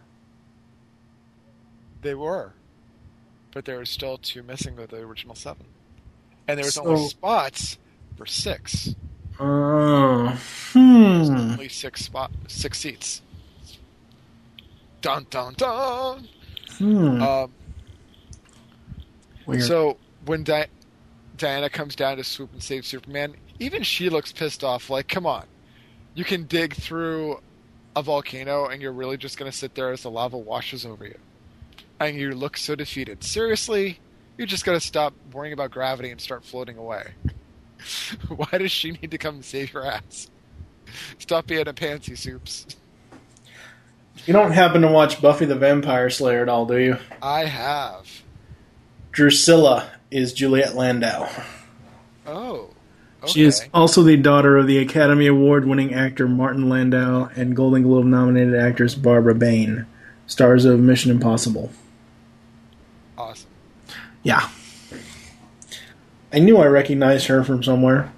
They were. But there were still two missing of the original seven. And there was So- only spots for six. Oh, There's hmm. only six spot, six seats. Dun dun dun. Hmm. Um, Weird. so when Di- Diana comes down to swoop and save Superman, even she looks pissed off. Like, come on, you can dig through a volcano, and you're really just going to sit there as the lava washes over you, and you look so defeated. Seriously, you just got to stop worrying about gravity and start floating away. Why does she need to come and save your ass? Stop being a pansy, Soups. You don't happen to watch Buffy the Vampire Slayer at all, do you? I have. Drusilla is Juliet Landau. Oh. Okay. She is also the daughter of the Academy Award-winning actor Martin Landau and Golden Globe-nominated actress Barbara Bain. stars of Mission Impossible. Awesome. Yeah. I knew I recognized her from somewhere.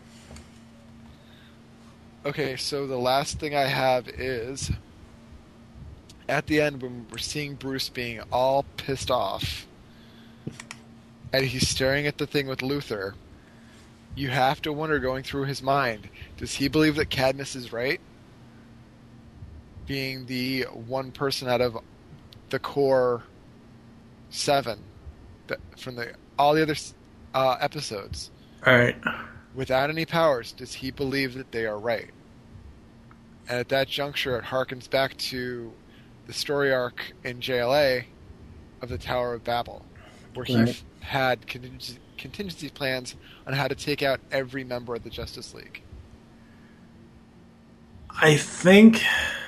Okay, so the last thing I have is at the end when we're seeing Bruce being all pissed off and he's staring at the thing with Luthor, you have to wonder, going through his mind, does he believe that Cadmus is right? Being the one person out of the core seven that, from the all the other uh, episodes. All right. Without any powers, does he believe that they are right? And at that juncture, it harkens back to the story arc in J L A of the Tower of Babel, where he Right. had contingency, contingency plans on how to take out every member of the Justice League. I think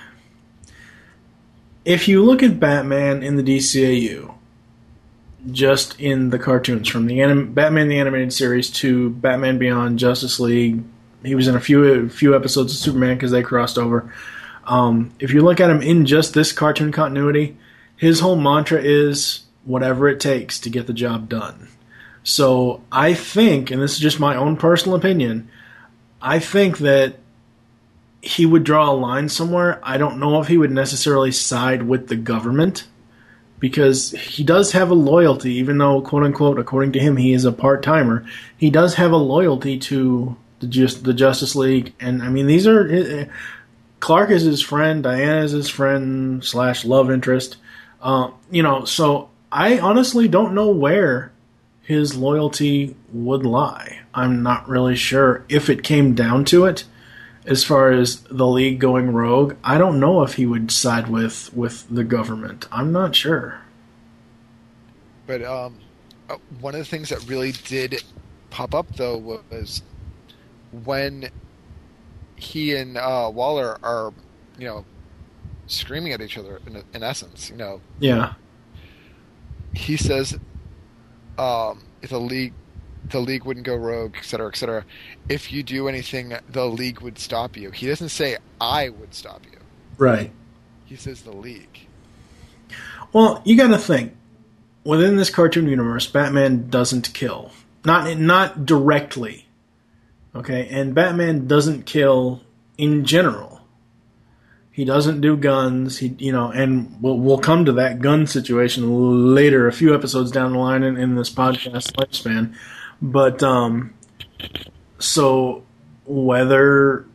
if you look at Batman in the D C A U, just in the cartoons, from the anim- Batman the Animated Series to Batman Beyond, Justice League, he was in a few few episodes of Superman because they crossed over. Um, if you look at him in just this cartoon continuity, his whole mantra is whatever it takes to get the job done. So I think, and this is just my own personal opinion, I think that he would draw a line somewhere. I don't know if he would necessarily side with the government, because he does have a loyalty, even though, quote-unquote, according to him, he is a part-timer. He does have a loyalty to the, just, the Justice League. And, I mean, these are... Clark is his friend. Diana is his friend slash love interest. Uh, you know, so I honestly don't know where his loyalty would lie. I'm not really sure if it came down to it. As far as the League going rogue, I don't know if he would side with, with the government. I'm not sure. But um, uh, one of the things that really did pop up, though, was when he and uh, Waller are, you know, screaming at each other, in, in essence, you know. Yeah. He says, um, if the League... the League wouldn't go rogue, et cetera, et cetera. If you do anything, the League would stop you. He doesn't say, I would stop you. Right. He says the League. Well, you gotta think. Within this cartoon universe, Batman doesn't kill. Not not directly. Okay? And Batman doesn't kill in general. He doesn't do guns. He, you know, and we'll, we'll come to that gun situation later, a few episodes down the line in, in this podcast lifespan. But, um, so whether,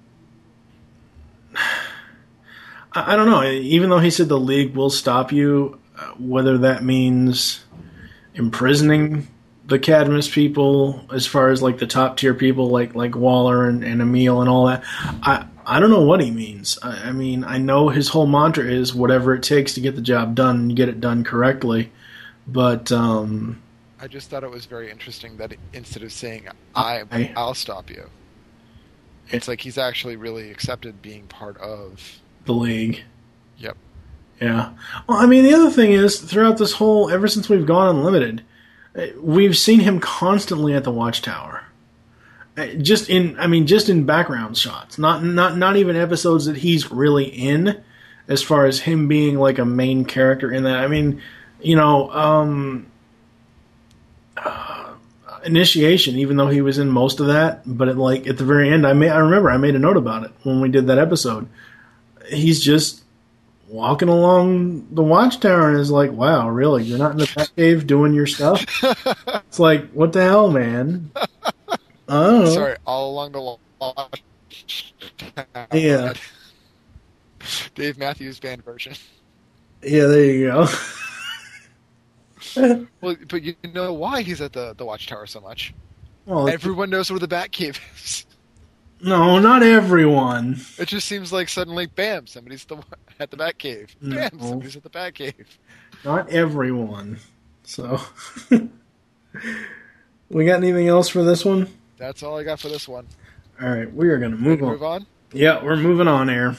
I, I don't know, even though he said the League will stop you, uh, whether that means imprisoning the Cadmus people, as far as like the top tier people, like, like Waller and, and Emil and all that, I, I don't know what he means. I, I mean, I know his whole mantra is whatever it takes to get the job done and get it done correctly, but, um, I just thought it was very interesting that instead of saying, I, I I'll stop you, it's like he's actually really accepted being part of the League. Yep. Yeah. Well, I mean, the other thing is, throughout this whole, ever since we've gone Unlimited, we've seen him constantly at the Watchtower. Just in, I mean, just in background shots. Not, not, not even episodes that he's really in, as far as him being like a main character in that. I mean, you know, um... Uh, Initiation, even though he was in most of that, but at, like at the very end, I made, I remember I made a note about it when we did that episode. He's just walking along the Watchtower and is like, "Wow, really? You're not in the Batcave doing your stuff?" It's like, what the hell, man? Oh, sorry, all along the Watchtower. Yeah, Dave Matthews Band version. Yeah, there you go. Well, but you know why he's at the, the Watchtower so much? Well, everyone knows where the Batcave is. No, not everyone. It just seems like suddenly, bam, somebody's the, at the Batcave. Bam, No. somebody's at the Batcave. Not everyone. So, we got anything else for this one? That's all I got for this one. All right, we are going to move on. Move on? Yeah, we're moving on here.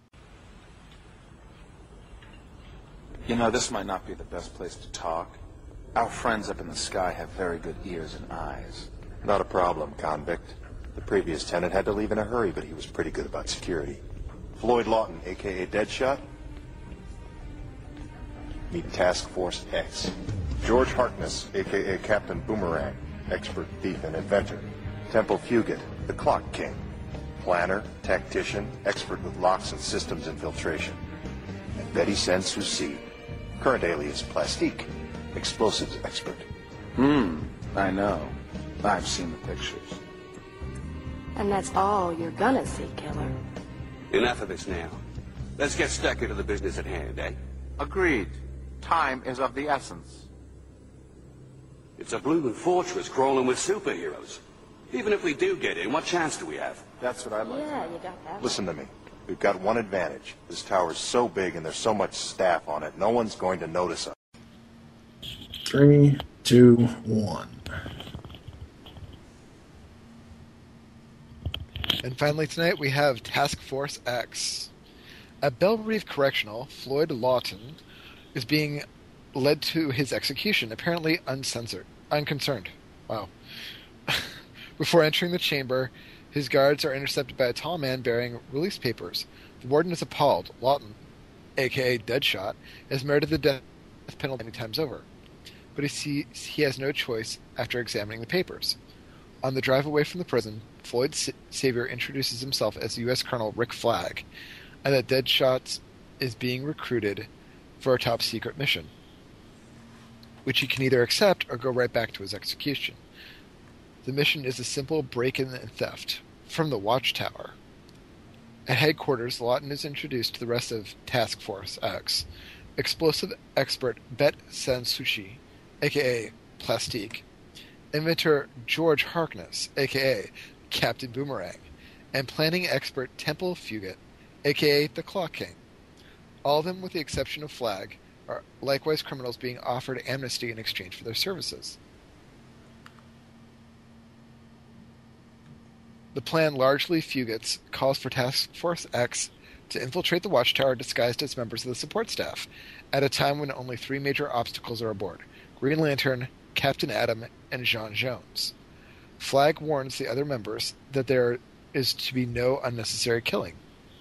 You know, this might not be the best place to talk. Our friends up in the sky have very good ears and eyes. Not a problem, convict. The previous tenant had to leave in a hurry, but he was pretty good about security. Floyd Lawton, a k a. Deadshot? Meet Task Force X. George Harkness, a k a. Captain Boomerang, expert thief and inventor. Temple Fugit, the Clock King. Planner, tactician, expert with locks and systems infiltration. And Betty Sen Souci, current alias Plastique, explosives expert. Hmm, I know. I've seen the pictures. And that's all you're gonna see, killer. Enough of this now. Let's get stuck into the business at hand, eh? Agreed. Time is of the essence. It's a blooming fortress crawling with superheroes. Even if we do get in, what chance do we have? That's what I'd like. Yeah, you got that. Listen to me. We've got one advantage. This tower's so big and there's so much staff on it, no one's going to notice us. Three, two, one. And finally tonight we have Task Force X. At Belle Reve Correctional, Floyd Lawton is being led to his execution, apparently uncensored, unconcerned. Wow. Before entering the chamber, his guards are intercepted by a tall man bearing release papers. The warden is appalled. Lawton, a k a. Deadshot, is merited the death penalty many times over. But he sees he has no choice after examining the papers. On the drive away from the prison, Floyd's savior introduces himself as U S Colonel Rick Flag, and that Deadshot is being recruited for a top-secret mission, which he can either accept or go right back to his execution. The mission is a simple break-in and theft from the Watchtower. At headquarters, Lawton is introduced to the rest of Task Force X. Explosive expert Bet Sen Souci, a k a. Plastique, inventor George Harkness, a k a. Captain Boomerang, and planning expert Temple Fugit, a k a the Clock King. All of them, with the exception of Flag, are likewise criminals being offered amnesty in exchange for their services. The plan, largely Fugit's, calls for Task Force X to infiltrate the Watchtower disguised as members of the support staff, at a time when only three major obstacles are aboard: Green Lantern, Captain Atom, and J'onn J'onzz. Flag warns the other members that there is to be no unnecessary killing.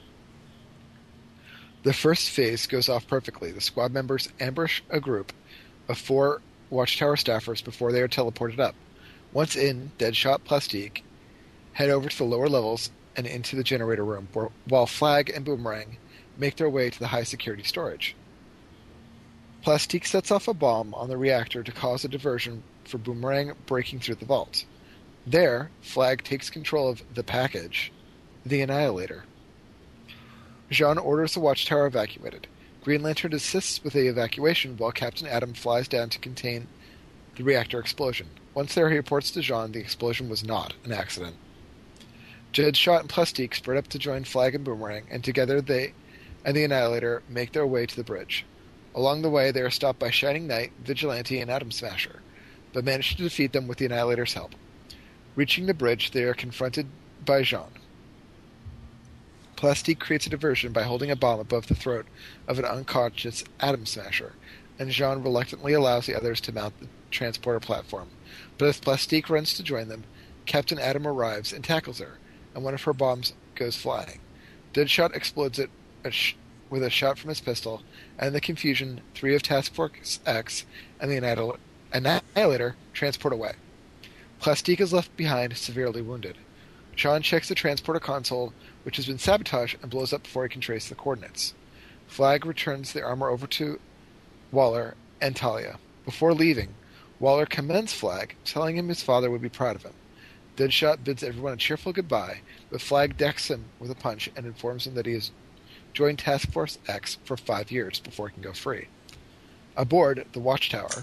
The first phase goes off perfectly. The squad members ambush a group of four Watchtower staffers before they are teleported up. Once in, Deadshot, Plastique head over to the lower levels and into the generator room, while Flag and Boomerang make their way to the high-security storage. Plastique sets off a bomb on the reactor to cause a diversion for Boomerang breaking through the vault. There, Flag takes control of the package, the Annihilator. J'onn orders the Watchtower evacuated. Green Lantern assists with the evacuation while Captain Atom flies down to contain the reactor explosion. Once there, he reports to J'onn the explosion was not an accident. Deadshot and Plastique spread up to join Flag and Boomerang, and together they and the Annihilator make their way to the bridge. Along the way, they are stopped by Shining Knight, Vigilante, and Atom Smasher, but manage to defeat them with the Annihilator's help. Reaching the bridge, they are confronted by J'onn. Plastique creates a diversion by holding a bomb above the throat of an unconscious Atom Smasher, and J'onn reluctantly allows the others to mount the transporter platform. But as Plastique runs to join them, Captain Atom arrives and tackles her, and one of her bombs goes flying. Deadshot explodes it a sh- with a shot from his pistol, and in the confusion, three of Task Force X and the Annihil- Annihilator transport away. Plastique is left behind, severely wounded. J'onn checks the transporter console, which has been sabotaged, and blows up before he can trace the coordinates. Flag returns the armor over to Waller and Talia. Before leaving, Waller commends Flag, telling him his father would be proud of him. Deadshot bids everyone a cheerful goodbye, but Flag decks him with a punch and informs him that he has joined Task Force X for five years before he can go free. Aboard the Watchtower,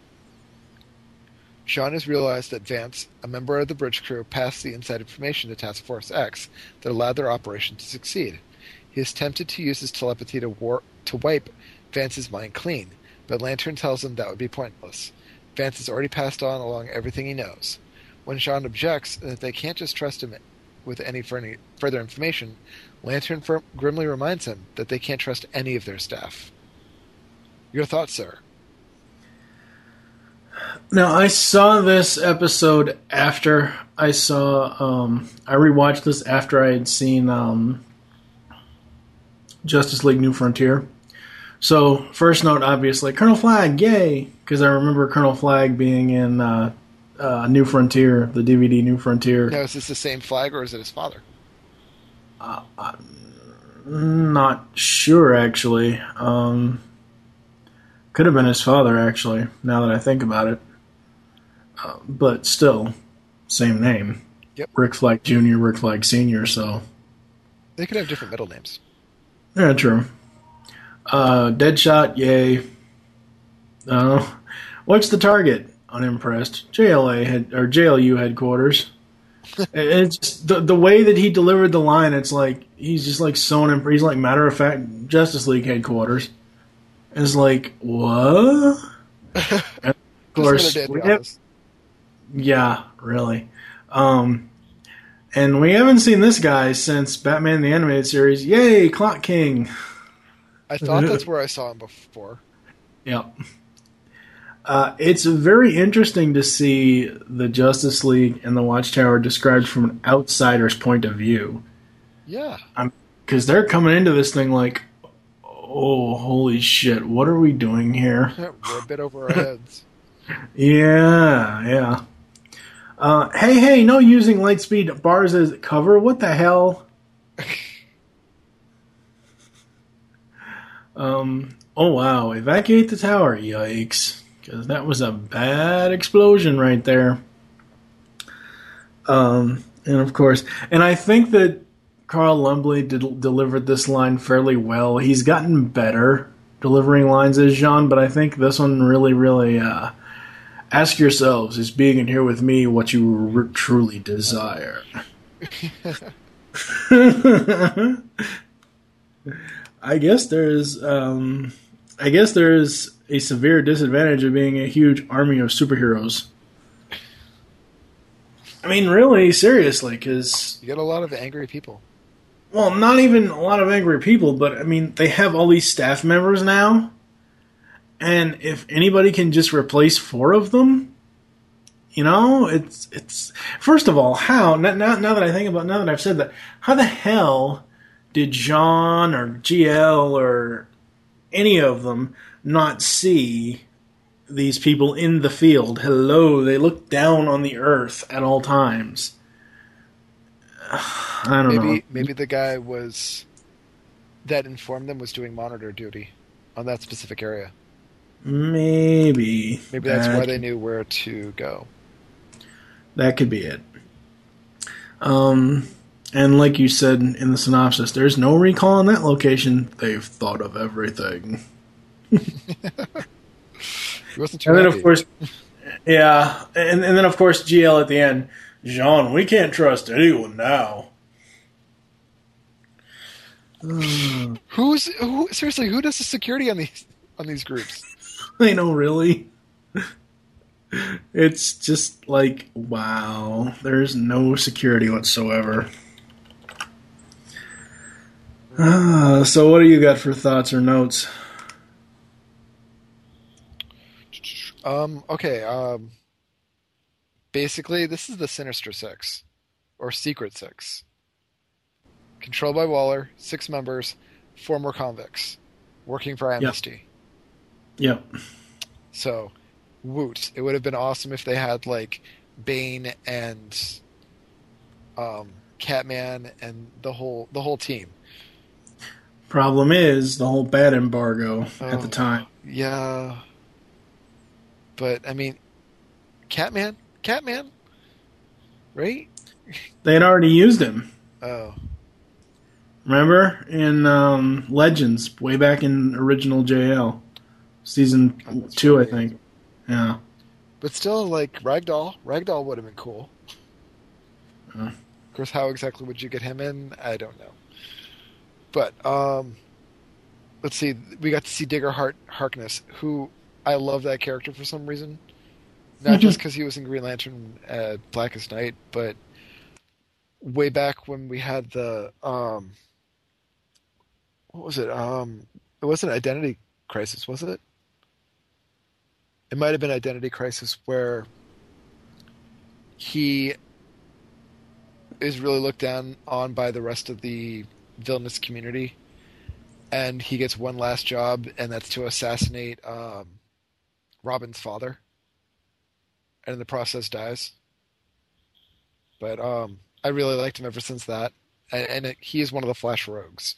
J'onn has realized that Vance, a member of the bridge crew, passed the inside information to Task Force X that allowed their operation to succeed. He is tempted to use his telepathy to, war- to wipe Vance's mind clean, but Lantern tells him that would be pointless. Vance has already passed on along everything he knows. When J'onn objects that they can't just trust him with any further information, Lantern fir- grimly reminds him that they can't trust any of their staff. Your thoughts, sir? Now, I saw this episode after I saw, um, I rewatched this after I had seen um, Justice League New Frontier. So, first note, obviously, Colonel Flag, yay! Because I remember Colonel Flag being in uh, uh, New Frontier, the D V D New Frontier. Now, is this the same Flag, or is it his father? Uh, I'm not sure, actually. Um, could have been his father, actually, now that I think about it. Uh, but still, same name. Yep. Rick Flag Junior, Rick Flag Senior, so... They could have different middle names. Yeah, true. Uh, Deadshot, yay. Uh, what's the target? Unimpressed. J L A head, or J L U headquarters. It's just, the the way that he delivered the line. It's like he's just like so impressed. He's like, matter of fact, Justice League headquarters. It's like, what? And of course, we have, yeah, really. Um, and we haven't seen this guy since Batman the Animated Series. Yay, Clock King. I thought that's where I saw him before. Yep. Uh, it's very interesting to see the Justice League and the Watchtower described from an outsider's point of view. Yeah. Because they're coming into this thing like, oh, holy shit, what are we doing here? We're a bit over our heads. Yeah, yeah. Uh, hey, hey, no using Lightspeed bars as cover. What the hell? um. Oh, wow. Evacuate the tower. Yikes. Because that was a bad explosion right there. Um, and of course, and I think that Carl Lumbly did, delivered this line fairly well. He's gotten better delivering lines as Jean, but I think this one really, really, uh, ask yourselves, is being in here with me what you r- truly desire? I guess there's, um, I guess there's a severe disadvantage of being a huge army of superheroes. I mean, really, seriously, because... You get a lot of angry people. Well, not even a lot of angry people, but, I mean, they have all these staff members now, and if anybody can just replace four of them, you know, it's... it's first of all, how, now, now that I think about now that I've said that, how the hell did Jean or G L or any of them not see these people in the field? Hello, they look down on the earth at all times. I don't maybe, know. Maybe the guy was that informed them was doing monitor duty on that specific area. Maybe. Maybe that's that, why they knew where to go. That could be it. Um, and like you said in the synopsis, there's no recall on that location. They've thought of everything. Wasn't too and then happy. of course, yeah, and, and then of course G L at the end. Jean, we can't trust anyone now. Who's who? Seriously, who does the security on these on these groups? I know, really. It's just like, wow, there's no security whatsoever. Uh, so what do you got for thoughts or notes? Um, okay, um, basically, this is the Sinister Six, or Secret Six. Controlled by Waller, six members, former convicts, working for Amnesty. Yep. So, woot. It would have been awesome if they had, like, Bane and um, Catman and the whole the whole team. Problem is, the whole bat embargo Oh, at the time. Yeah. But, I mean, Catman? Catman? Right? They had already used him. Oh. Remember? In um, Legends, way back in original J L. Season Oh, two, right. I think. Yeah. But still, like, Ragdoll. Ragdoll would have been cool. Uh, Of course, how exactly would you get him in? I don't know. But, um, let's see. We got to see Digger Hart- Harkness, who I love that character for some reason. Not just because he was in Green Lantern uh, Blackest Night, but way back when we had the, um, what was it? Um, it wasn't Identity Crisis, was it? It might have been Identity Crisis, where he is really looked down on by the rest of the villainous community, and he gets one last job, and that's to assassinate um, Robin's father, and in the process dies. But um, I really liked him ever since that, and, and it, he is one of the Flash rogues.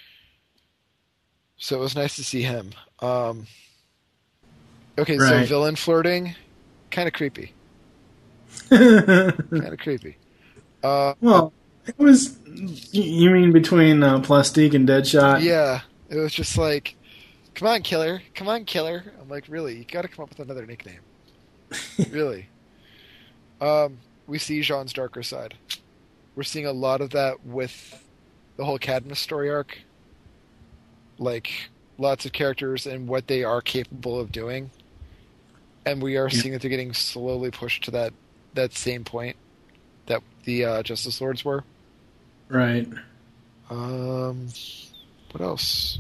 So it was nice to see him. Um, okay, right. So villain flirting, kind of creepy. kind of creepy. Uh, well, it was. You mean between uh, Plastique and Deadshot? Yeah, it was just like, come on, killer, come on, killer. I'm like, really? You got to come up with another nickname. Really. Um, we see Jean's darker side. We're seeing a lot of that with the whole Cadmus story arc. Like, lots of characters and what they are capable of doing. And we are yeah. seeing that they're getting slowly pushed to that, that same point that the uh, Justice Lords were. Right. Um, what else?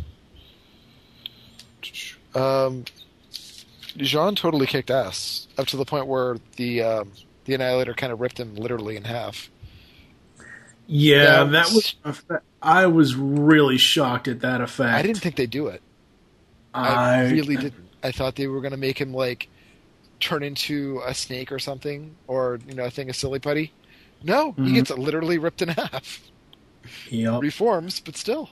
Um, Jean totally kicked ass up to the point where the um, the Annihilator kind of ripped him literally in half. Yeah, that, that was. was I was really shocked at that effect. I didn't think they'd do it. I, I really didn't. I thought they were going to make him like turn into a snake or something, or you know, a thing of silly putty. No, mm-hmm. he gets literally ripped in half. Yep. Reforms, but still.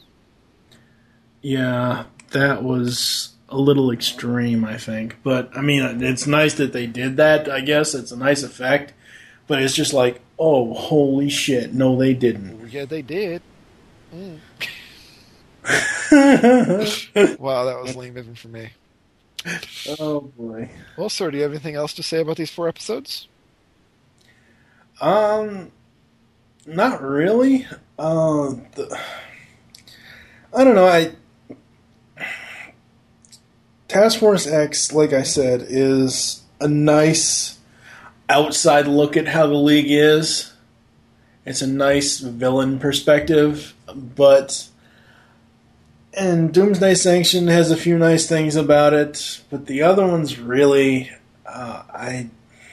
Yeah, that was a little extreme, I think. But, I mean, it's nice that they did that, I guess. It's a nice effect. But it's just like, oh, holy shit. No, they didn't. Yeah, they did. Mm. Wow, that was lame even for me. Oh, boy. Well, sir, do you have anything else to say about these four episodes? Um... Not really. Uh, the, I don't know. I Task Force X, like I said, is a nice outside look at how the League is. It's a nice villain perspective, but and Doomsday Sanction has a few nice things about it, but the other ones really, uh, I.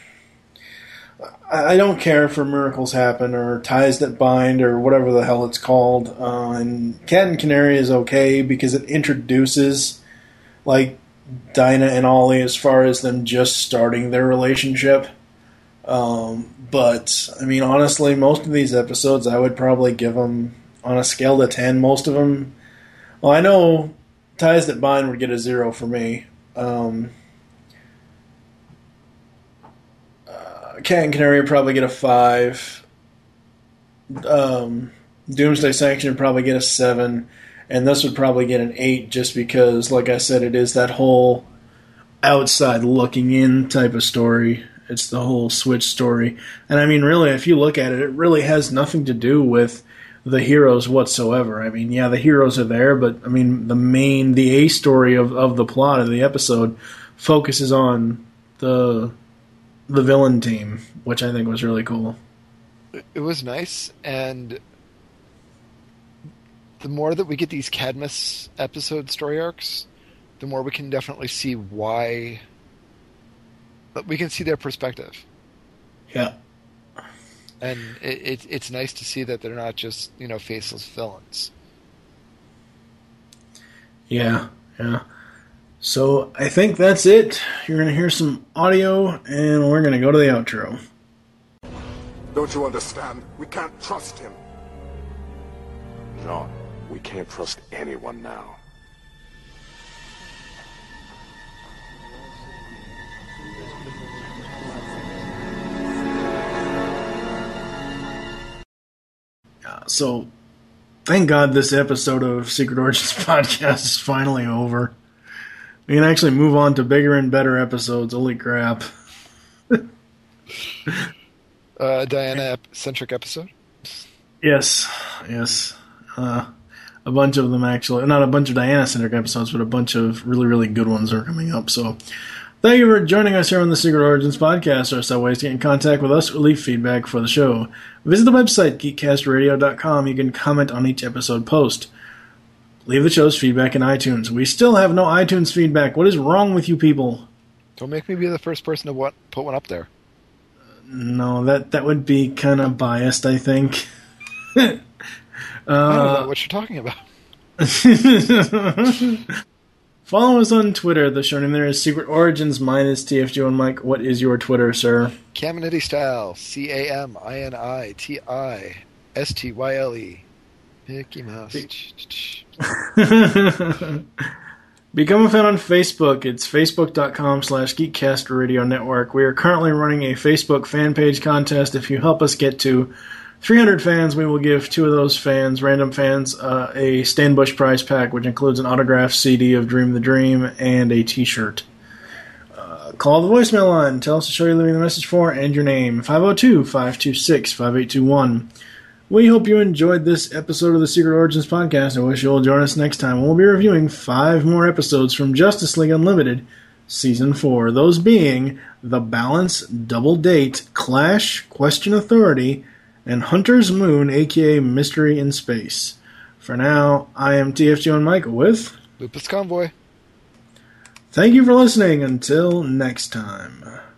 I don't care for Miracles Happen or Ties That Bind or whatever the hell it's called. Uh, and Cat and Canary is okay because it introduces like Dinah and Ollie as far as them just starting their relationship. Um, but, I mean, honestly, most of these episodes I would probably give them, on a scale to ten, most of them. Well, I know Ties That Bind would get a zero for me. Um... Cat and Canary would probably get a five. Um, Doomsday Sanction would probably get a seven. And this would probably get an eight just because, like I said, it is that whole outside looking in type of story. It's the whole Switch story. And I mean, really, if you look at it, it really has nothing to do with the heroes whatsoever. I mean, yeah, the heroes are there, but I mean, the main, the A story of, of the plot of the episode focuses on the... the villain team, which I think was really cool. It was nice, and the more that we get these Cadmus episode story arcs, the more we can definitely see why. But we can see their perspective. Yeah. And it, it, it's nice to see that they're not just, you know, faceless villains. Yeah, yeah. So I think that's it. You're going to hear some audio, and we're going to go to the outro. Don't you understand? We can't trust him. Jean, we can't trust anyone now. Uh, so, thank God this episode of Secret Origins Podcast is finally over. We can actually move on to bigger and better episodes. Holy crap. uh, Diana-centric episode? Yes, yes. Uh, a bunch of them, actually. Not a bunch of Diana-centric episodes, but a bunch of really, really good ones are coming up. So, thank you for joining us here on the Secret Origins Podcast. There are several ways to get in contact with us or leave feedback for the show. Visit the website, geek cast radio dot com. You can comment on each episode post. Leave the show's feedback in iTunes. We still have no iTunes feedback. What is wrong with you people? Don't make me be the first person to what, put one up there. No, that, that would be kind of biased, I think. uh, I don't know what you're talking about. Follow us on Twitter. The show name there is Secret Origins. Mine is T F Joe and Mike. What is your Twitter, sir? Caminiti Style. C A M I N I T I S T Y L E. Mickey Mouse. Become a fan on Facebook. It's facebook.com slash Geekcast Radio Network. We are currently running a Facebook fan page contest. If you help us get to three hundred fans, we will give two of those fans, random fans, uh, a Stan Bush prize pack, which includes an autographed C D of Dream the Dream and a t-shirt. Uh, call the voicemail line. Tell us the show you're leaving the message for and your name. five oh two, five two six, five eight two one. We hope you enjoyed this episode of the Secret Origins podcast. I wish you'll join us next time. We'll be reviewing five more episodes from Justice League Unlimited Season four. Those being The Balance, Double Date, Clash, Question Authority, and Hunter's Moon, aka Mystery in Space. For now, I am T F G and Michael with Lupus Convoy. Thank you for listening. Until next time.